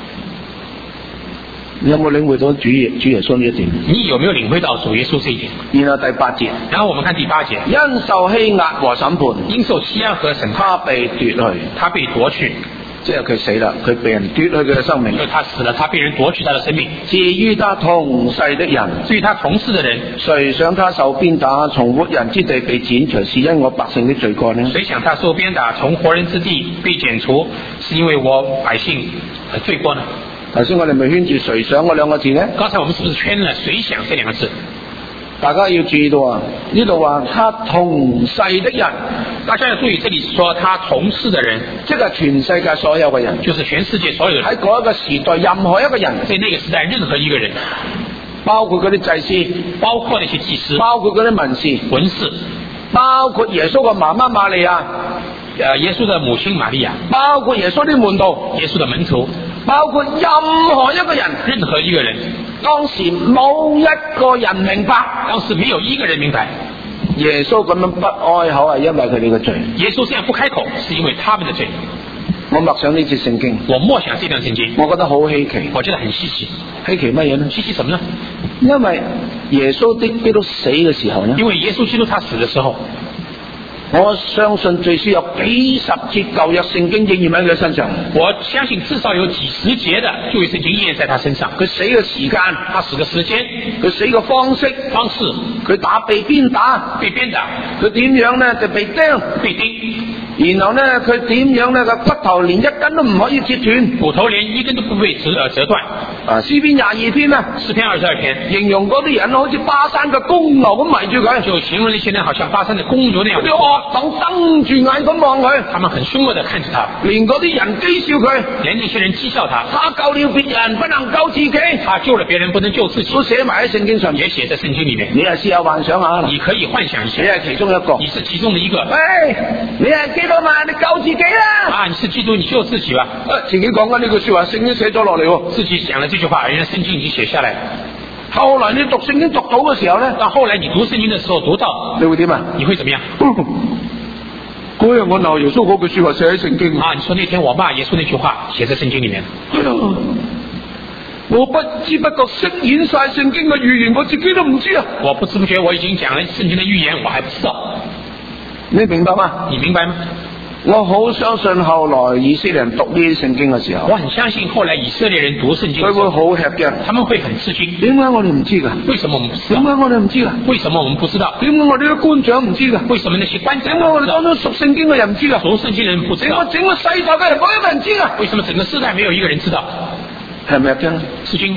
Speaker 1: 你有冇領會到主耶穌呢一點？
Speaker 2: 你有沒有領會到主耶穌這一點？
Speaker 1: 然後第八節，
Speaker 2: 然後我們看第八節，
Speaker 1: 因受欺壓和審判，
Speaker 2: 因受欺壓和審判，
Speaker 1: 他被奪去，
Speaker 2: 他被奪去，
Speaker 1: 即係佢死啦，佢被人奪去佢嘅生命。
Speaker 2: 就他死了，他被人奪去他的生命。
Speaker 1: 至於他同世的人，
Speaker 2: 至於他同世的人，
Speaker 1: 誰想他受鞭打，從活人之地被剪除，是因我百姓的罪過呢？
Speaker 2: 誰想他受鞭打，從活人之地被剪除，是因為我百姓的罪過呢？
Speaker 1: 頭先我哋咪圈住誰想嗰兩個字呢？
Speaker 2: 剛才我們是不是圈了誰想這兩個字？
Speaker 1: 大家要注意到啊，呢度話他同世的人，
Speaker 2: 大家要注意，這裏是說他同世的人，
Speaker 1: 即係全世界所有嘅人，
Speaker 2: 就是全世界所有的人。
Speaker 1: 喺嗰一個時代，任何一個人，
Speaker 2: 在那個時代，任何一個人，
Speaker 1: 包括嗰啲祭司，
Speaker 2: 包括那些祭司，
Speaker 1: 包括嗰啲文士，包括耶穌嘅媽媽瑪利亞，
Speaker 2: 耶穌的母親瑪利亞，
Speaker 1: 包括耶穌啲門徒，
Speaker 2: 耶穌的門徒，
Speaker 1: 包括任何一個人，
Speaker 2: 任何一個人，
Speaker 1: 當時冇一個人明白，
Speaker 2: 當時沒有一個人明白，
Speaker 1: 耶穌咁樣不開口係因為佢哋嘅罪，
Speaker 2: 耶穌這樣不開口是因為他們的罪。
Speaker 1: 我默想呢節聖經，
Speaker 2: 我默想這段聖經，
Speaker 1: 我覺得好稀奇，
Speaker 2: 我覺得很稀奇。
Speaker 1: 稀奇乜嘢呢？
Speaker 2: 稀奇什麼呢？
Speaker 1: 因為耶穌的基督死嘅時候呢，
Speaker 2: 因為耶穌基督他死的時候，
Speaker 1: 我相信最少有幾十節舊約聖經應驗喺佢身上。
Speaker 2: 我相信至少有幾十節的舊約聖經應驗在他身上。
Speaker 1: 佢死嘅時間，
Speaker 2: 他死嘅時間，
Speaker 1: 佢死嘅方式，佢被鞭打，佢點樣呢？就被釘，然後呢，佢點樣呢？個骨頭連一根都唔可以切斷，
Speaker 2: 骨頭連一根都不被折斷。
Speaker 1: 詩篇22篇啊，
Speaker 2: 詩篇22篇
Speaker 1: 形容嗰啲人好似巴山嘅公牛咁圍住佢，
Speaker 2: 就形容那些人好像巴山的公牛那樣。
Speaker 1: 啲惡黨瞪住眼咁望佢，
Speaker 2: 他們很兇惡地看着他，
Speaker 1: 連嗰啲人譏笑佢，
Speaker 2: 連那些人譏笑他。
Speaker 1: 他救了別人，不能救自己，
Speaker 2: 他救了別人，不能救自己，
Speaker 1: 都寫埋喺聖經上，
Speaker 2: 也寫在聖經裏面。
Speaker 1: 你係試下幻想下，
Speaker 2: 你可以幻想一下，
Speaker 1: 你係其中一個，
Speaker 2: 你是其中的一個。
Speaker 1: 你係基督嘛，你救自己啦！
Speaker 2: 啊，你是基督，你救自己吧。
Speaker 1: 自己講緊呢句說話，聖經寫咗落嚟喎。
Speaker 2: 自己講了這句話，人家聖經已經寫下來。
Speaker 1: 後來你讀聖經讀到嘅時候咧，
Speaker 2: 到後來你讀聖經的時候讀到，
Speaker 1: 你會點啊？
Speaker 2: 你會怎麼樣？
Speaker 1: 嗰日我鬧耶穌嗰句說話寫喺聖經
Speaker 2: 啊！你說那天我罵耶穌那句話寫在聖經裏面。
Speaker 1: 我不知不覺飾演晒聖經嘅預言，我自己都唔知啊！
Speaker 2: 我不知不覺我已經講了聖經的預言，我還不知道。
Speaker 1: 你明白嗎？
Speaker 2: 你明白嗎？
Speaker 1: 我好相信後來以色列人讀呢啲聖經嘅時候，
Speaker 2: 我很相信後來以色列人讀聖經嘅時候，
Speaker 1: 佢會好吃驚，
Speaker 2: 他們會很吃驚。
Speaker 1: 點解我哋唔知噶？
Speaker 2: 為什麼我們不知道？
Speaker 1: 點解我哋唔知噶？
Speaker 2: 為什麼我們不知道？
Speaker 1: 點解我哋啲官長唔知噶？
Speaker 2: 為什麼那些官長？
Speaker 1: 點解我哋當中熟聖經嘅人唔知噶？
Speaker 2: 熟聖經人不知道？
Speaker 1: 整個世代嘅人冇一個人知噶？
Speaker 2: 為什麼整個世代沒有一個人知道？
Speaker 1: 係咪驚？
Speaker 2: 吃驚。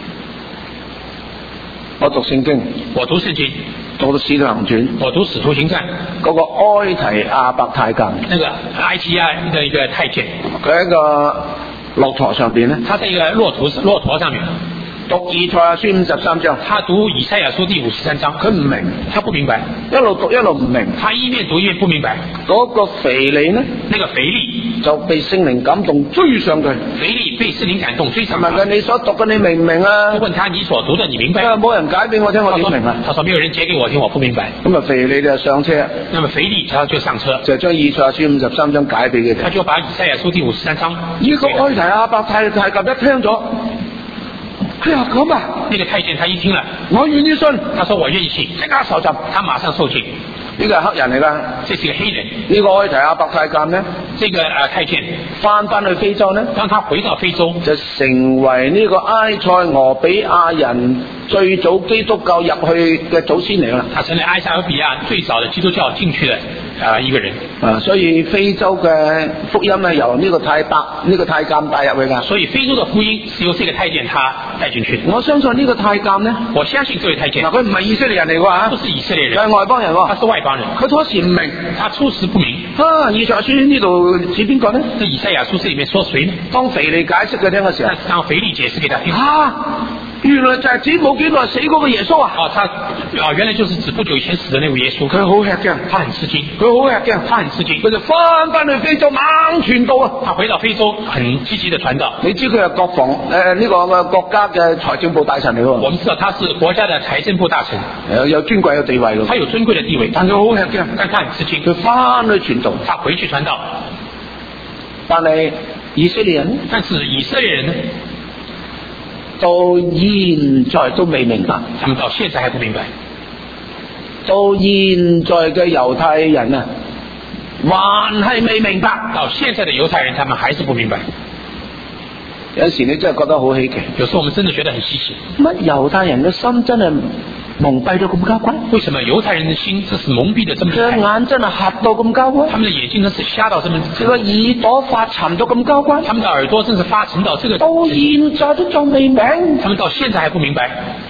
Speaker 1: 我讀聖經，
Speaker 2: 我讀聖經，
Speaker 1: 讀到《使徒行傳》，
Speaker 2: 我讀《使徒行傳》。
Speaker 1: 嗰個埃提亞伯太監，
Speaker 2: 那個埃及亞的一個太監，
Speaker 1: 佢喺個駱駝上邊咧，
Speaker 2: 他在一個駱駝上面
Speaker 1: 讀以賽亞書53章，
Speaker 2: 他讀以賽亞書第53章，
Speaker 1: 佢唔明，
Speaker 2: 他不明白，
Speaker 1: 一路讀一路唔明，
Speaker 2: 他一面讀一面不明白。
Speaker 1: 嗰個腓利呢，
Speaker 2: 那個腓利
Speaker 1: 就被聖靈感動追上佢，
Speaker 2: 腓利被聖靈感動追上佢，
Speaker 1: 問佢你所讀嘅你明唔明啊？
Speaker 2: 問他你所讀的你明白？
Speaker 1: 冇人解俾我聽，我點明啊？
Speaker 2: 他說沒有人解給我聽，我不明白。
Speaker 1: 咁啊，腓利就上車，
Speaker 2: 那麼腓利他就上車，
Speaker 1: 就將以賽亞書53章解俾佢哋。
Speaker 2: 他就把以賽亞書第53章。
Speaker 1: 呢個埃提亞伯太監一聽咗，佢話咁啊，
Speaker 2: 那個太監他一聽了，
Speaker 1: 我願意信，
Speaker 2: 他說我願意信，
Speaker 1: 即刻受浸，
Speaker 2: 他馬上受浸。
Speaker 1: 呢個係黑人嚟噶，
Speaker 2: 這是個黑人。
Speaker 1: 呢個埃提亞伯太監呢，
Speaker 2: 這個太監
Speaker 1: 翻去非洲呢，
Speaker 2: 當他回到非洲，
Speaker 1: 就成為呢個埃塞俄比亞人最早基督教入去嘅祖先嚟啦。
Speaker 2: 他成了埃塞俄比亞最早的基督教進去的一個人。
Speaker 1: 所以非洲嘅福音呢，由呢個太監帶入去噶。
Speaker 2: 所以非洲的福音是由這個太監他帶進去的。
Speaker 1: 我相信呢個太監呢，
Speaker 2: 我相信這位太監，
Speaker 1: 佢唔係以色列人嚟㗎，
Speaker 2: 不是以色列人，
Speaker 1: 佢係外邦人喎，
Speaker 2: 他是外邦人。
Speaker 1: 佢初時唔明，
Speaker 2: 他初時不明。
Speaker 1: 以賽亞書呢度指邊個呢？
Speaker 2: 這以賽亞書這裏面說誰呢？
Speaker 1: 當腓利解釋佢聽嘅時候，
Speaker 2: 但是當腓利解釋給他聽，
Speaker 1: 原來就係指冇幾耐死嗰個耶穌啊！
Speaker 2: 原來就是指不久以前死的那位耶穌。
Speaker 1: 佢好吃驚，
Speaker 2: 他很吃驚，
Speaker 1: 佢好吃驚，
Speaker 2: 他很吃驚。
Speaker 1: 佢就翻去非洲猛傳道啊！
Speaker 2: 他回到非洲很積極的傳道。
Speaker 1: 你知佢係國防呢個國家嘅財政部大臣嚟喎。
Speaker 2: 我們知道他是國家的財政部大臣，
Speaker 1: 有尊貴嘅地位咯。
Speaker 2: 他有尊貴的地位，
Speaker 1: 但佢好吃驚，
Speaker 2: 但他很吃驚。
Speaker 1: 佢翻去傳道，
Speaker 2: 他回去傳道。
Speaker 1: 但係以色列人，
Speaker 2: 但是以色列人呢？
Speaker 1: 到現在都未明白，
Speaker 2: 他們到現在還不明白。
Speaker 1: 到現在嘅猶太人啊，還係未明白。
Speaker 2: 到現在的猶太人，他們還是不明白。
Speaker 1: 有時你真係覺得好稀奇，
Speaker 2: 有時候我們真的覺得很稀奇。
Speaker 1: 乜猶太人嘅心真係蒙蔽到咁交關？
Speaker 2: 為什麼猶太人的心這是蒙蔽的這麼厲害？
Speaker 1: 隻眼真係瞎到咁交關？
Speaker 2: 他們的眼睛真是瞎到這麼，
Speaker 1: 這個耳朵發沉到咁交關？
Speaker 2: 他們的耳朵真是發沉到這個，
Speaker 1: 到現在都仲未明。
Speaker 2: 他們到現在還不明白。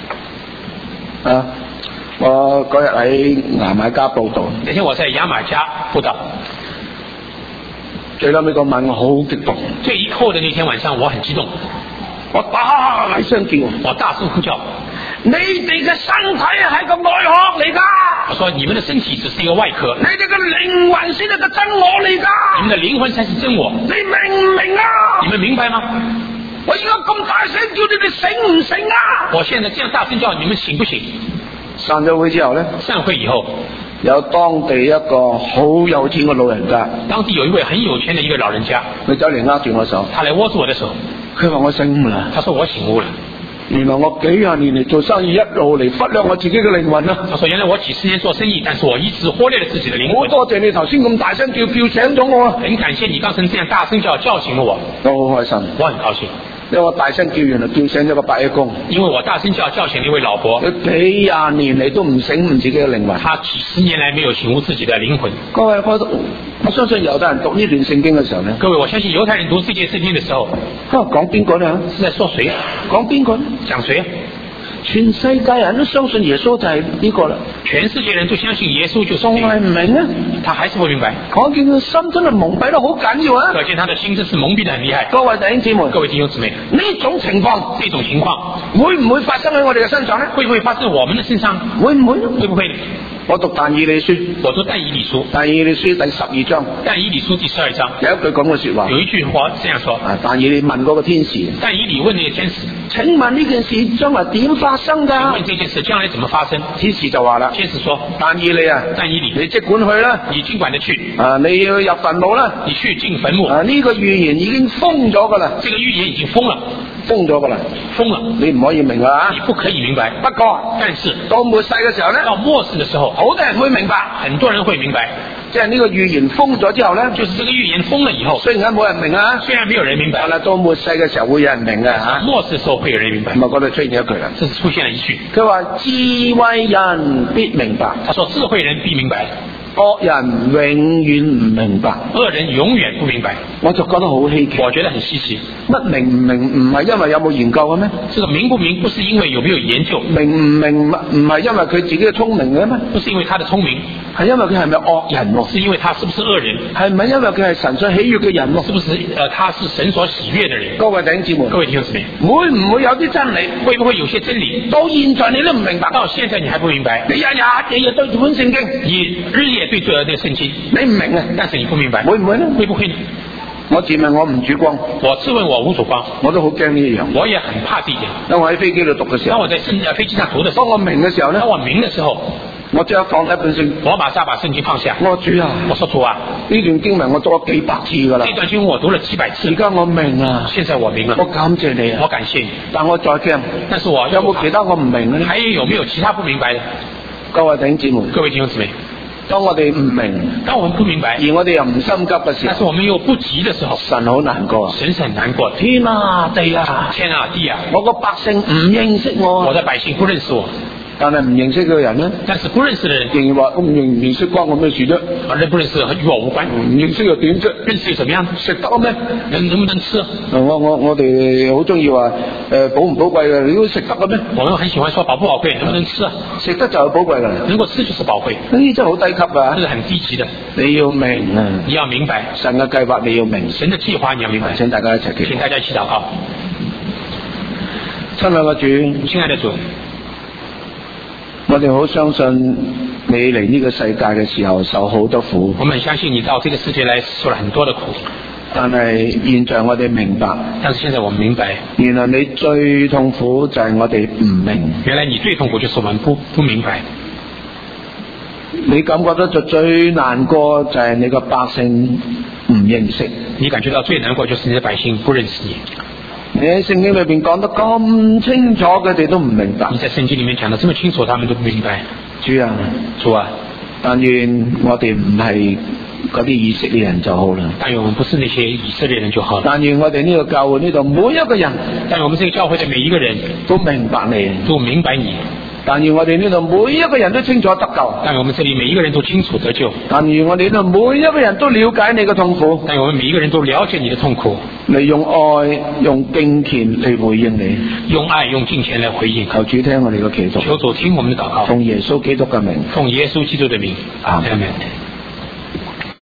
Speaker 1: 我嗰日喺牙買加報道，
Speaker 2: 那天我在牙買加報道，
Speaker 1: 最後尾個晚我好激動，
Speaker 2: 最後的那天晚上我很激動，
Speaker 1: 我大聲叫，
Speaker 2: 我大聲呼叫，
Speaker 1: 你哋嘅身體係個外殼嚟㗎。
Speaker 2: 我說你們的身體只是一個外殼，
Speaker 1: 你哋嘅靈魂先係個真我嚟㗎。
Speaker 2: 你們的靈魂才是真我，
Speaker 1: 你明唔明啊？
Speaker 2: 你們明白嗎？
Speaker 1: 我而家咁大聲叫你哋醒唔醒啊？
Speaker 2: 我現在這樣大聲叫你們醒不醒？
Speaker 1: 散咗會之後呢，
Speaker 2: 散會以後，
Speaker 1: 有當地一個好有錢嘅老人家，
Speaker 2: 當地有一位很有錢的一個老人家，
Speaker 1: 佢走嚟握住我手，
Speaker 2: 他來握住我的手，
Speaker 1: 佢話我醒悟啦，
Speaker 2: 他說我醒悟了。
Speaker 1: 原來我幾廿年嚟做生意一路嚟忽略我自己嘅靈魂啊！
Speaker 2: 他說原來我幾十年做生意，但是我一直忽略了自己的靈魂。
Speaker 1: 好多謝你頭先咁大聲叫醒咗我啊！
Speaker 2: 很感謝你剛才這樣大聲叫醒了我，
Speaker 1: 我好開心，
Speaker 2: 我很高興。
Speaker 1: 因為我大聲叫完就叫醒咗個伯爺公，
Speaker 2: 因為我大聲叫醒了一位老婆，
Speaker 1: 佢幾廿年嚟都唔醒悟自己嘅靈魂，
Speaker 2: 他幾十年來沒有醒悟自己的靈魂。
Speaker 1: 各位，我相信猶太人讀呢段聖經嘅時候呢，
Speaker 2: 各位，我相信猶太人讀這節聖經的時候，
Speaker 1: 講邊個呢？
Speaker 2: 是在說誰？
Speaker 1: 講邊個？
Speaker 2: 講誰？
Speaker 1: 全世界人都相信耶穌就係呢個啦，
Speaker 2: 全世界人都相信耶穌就是
Speaker 1: 仲係唔明啊？
Speaker 2: 他還是不明白。
Speaker 1: 可見佢心真係蒙蔽得好緊要啊！
Speaker 2: 可見他的心真是蒙蔽得很厲害。
Speaker 1: 各位弟兄姊妹，
Speaker 2: 各位弟兄姊妹，
Speaker 1: 呢種情況，
Speaker 2: 這種情況
Speaker 1: 會唔會發生喺我哋嘅身上呢？
Speaker 2: 會不會發生喺我們的身上？
Speaker 1: 會唔會？
Speaker 2: 會不會？
Speaker 1: 我讀但以理書，
Speaker 2: 我讀但以理書，
Speaker 1: 但以理書第12章，
Speaker 2: 但以理書第12章
Speaker 1: 有一句咁嘅說話，
Speaker 2: 有一句話這樣說，
Speaker 1: 但以理問嗰個天使，
Speaker 2: 但以理問那個天使，
Speaker 1: 請問呢件事將來點發生㗎？
Speaker 2: 問這件事將來怎麼發生？
Speaker 1: 天使就話啦，
Speaker 2: 天使說，
Speaker 1: 但以理啊，
Speaker 2: 但以理，
Speaker 1: 你即管去啦，
Speaker 2: 你盡管的去，
Speaker 1: 你要入墳墓啦，
Speaker 2: 你去進墳墓，
Speaker 1: 呢個預言已經封咗㗎啦，
Speaker 2: 這個預言已經封了，
Speaker 1: 封咗㗎啦，
Speaker 2: 封了，
Speaker 1: 你唔可以明啊，
Speaker 2: 你不可以明白。
Speaker 1: 不過，
Speaker 2: 但是
Speaker 1: 到末世嘅時候咧，
Speaker 2: 到末世的時候，
Speaker 1: 好多人會明白，
Speaker 2: 很多人會明白，
Speaker 1: 即係呢個預言封咗之後咧，
Speaker 2: 就是這個預言封了以後，
Speaker 1: 雖然冇人明啊，
Speaker 2: 雖然沒有人明白，
Speaker 1: 但係到末世嘅時候會有人明嘅嚇。
Speaker 2: 末世的時候會有人明白。
Speaker 1: 咁啊，嗰度出現一句啦，
Speaker 2: 這是出現了一句，
Speaker 1: 佢話智慧人必明白，
Speaker 2: 他說智慧人必明白，
Speaker 1: 惡人永遠唔明白，
Speaker 2: 惡人永遠不明白。
Speaker 1: 我就覺得好稀奇，
Speaker 2: 我覺得很稀奇。
Speaker 1: 乜明唔明唔係因為有冇研究嘅咩？
Speaker 2: 這個明不明不是因為有沒有研究，
Speaker 1: 明唔明唔係因為佢自己嘅聰明嘅咩？
Speaker 2: 不是因為他的聰明，
Speaker 1: 係因為佢係咪惡人喎？
Speaker 2: 是因為他是不是惡人？
Speaker 1: 係唔係因為佢係神所喜悅嘅人喎？
Speaker 2: 是不是他是神所喜悅的人？
Speaker 1: 各位弟兄姊妹，
Speaker 2: 各位弟兄姊妹，
Speaker 1: 會唔會有啲真理？
Speaker 2: 會不會有些真理
Speaker 1: 到現在你都唔明白？
Speaker 2: 到現在你還不明白？
Speaker 1: 你日日對住本聖經，
Speaker 2: 你日夜對住那個聖經，
Speaker 1: 你唔明啊？
Speaker 2: 但是你不明白，
Speaker 1: 會唔會呢？
Speaker 2: 會不會呢？
Speaker 1: 我自問我唔主光，
Speaker 2: 我自問我無主光，
Speaker 1: 我都好驚呢一樣。
Speaker 2: 我也很怕這一點。
Speaker 1: 當我喺飛機度讀嘅時候，
Speaker 2: 當我在飛機上讀的時候，
Speaker 1: 當我明嘅時候呢，
Speaker 2: 當我明的時候，
Speaker 1: 我即刻放低本聖，
Speaker 2: 我馬上把聖經放下。
Speaker 1: 我主啊，
Speaker 2: 我說主啊，
Speaker 1: 呢段經文我讀咗幾百次噶啦，
Speaker 2: 這段經文我讀了幾百次，
Speaker 1: 而家我明啦，
Speaker 2: 現在我明了，
Speaker 1: 我感謝你啊，
Speaker 2: 我感謝你。
Speaker 1: 但我再驚，
Speaker 2: 但是我
Speaker 1: 有冇其他我唔明嘅呢？
Speaker 2: 還有沒有其他不明白的？
Speaker 1: 各位弟兄姊妹，
Speaker 2: 各位弟兄姊妹，
Speaker 1: 當我哋唔明，
Speaker 2: 當我們不明白，
Speaker 1: 而我哋又唔心急嘅時候，
Speaker 2: 但是我們又不急的時候，
Speaker 1: 神好難過，
Speaker 2: 神是很難過的。
Speaker 1: 天啊地啊，
Speaker 2: 天啊地啊，
Speaker 1: 我個百姓唔認識我，
Speaker 2: 我的百姓不認識我，
Speaker 1: 但係唔認識嘅人呢，
Speaker 2: 但是不認識的人
Speaker 1: 仍然話唔認識關我咩事啫？
Speaker 2: 人不認識與我無關，
Speaker 1: 唔認識又點啫？
Speaker 2: 認識又怎麼樣？
Speaker 1: 食得咩？
Speaker 2: 能不能吃？
Speaker 1: 我哋好中意話寶唔寶貴嘅，你都食得嘅咩？
Speaker 2: 我們很喜歡說寶不寶貴，能不能吃啊？
Speaker 1: 食得就係寶貴噶啦，
Speaker 2: 能夠吃就是寶貴，
Speaker 1: 呢真係好低級啊！
Speaker 2: 這是很低級的。
Speaker 1: 你要明啊，
Speaker 2: 你要明白
Speaker 1: 神嘅計劃，你要明，
Speaker 2: 神的計劃你要明白。
Speaker 1: 請大家一齊祈禱，
Speaker 2: 請大家一起禱告。
Speaker 1: 親愛嘅主，
Speaker 2: 親愛的主，
Speaker 1: 我哋好相信你嚟呢個世界嘅時候受好多苦，
Speaker 2: 我們相信你到這個世界來受了很多的苦，
Speaker 1: 但係現在我哋明白，
Speaker 2: 但是現在我們明白，
Speaker 1: 原來你最痛苦就係我哋唔明，
Speaker 2: 原來你最痛苦就是我們不明白，
Speaker 1: 你感覺到最難過就係你個百姓唔認識，
Speaker 2: 你感覺到最難過就是你的百姓不認識你。
Speaker 1: 你喺聖經裏邊講得咁清楚，佢哋都唔明白。
Speaker 2: 你在聖經裏面講得這麼清楚，他們都不明白。
Speaker 1: 主啊，
Speaker 2: 主啊，
Speaker 1: 但願我哋唔係嗰啲以色列人就好啦。
Speaker 2: 但願我們不是那些以色列人就好了。
Speaker 1: 但願我哋呢個教會呢度每一個人，
Speaker 2: 但願我們這個教會的每一個人
Speaker 1: 都明白你，
Speaker 2: 都明白你。
Speaker 1: 但願我哋呢度每一個人都清楚得救。
Speaker 2: 但願我們這裏每一個人都清楚得救。
Speaker 1: 但願我哋呢度每一個人都了解你嘅痛苦。
Speaker 2: 但願我們每一個人都了解你的痛苦。
Speaker 1: 你用愛、用敬虔嚟回應你。
Speaker 2: 用愛、用敬虔來回應。
Speaker 1: 求主聽我哋嘅祈禱。
Speaker 2: 求主聽我們的禱告。
Speaker 1: 奉耶穌基督嘅名。
Speaker 2: 奉耶穌基督的名。阿門。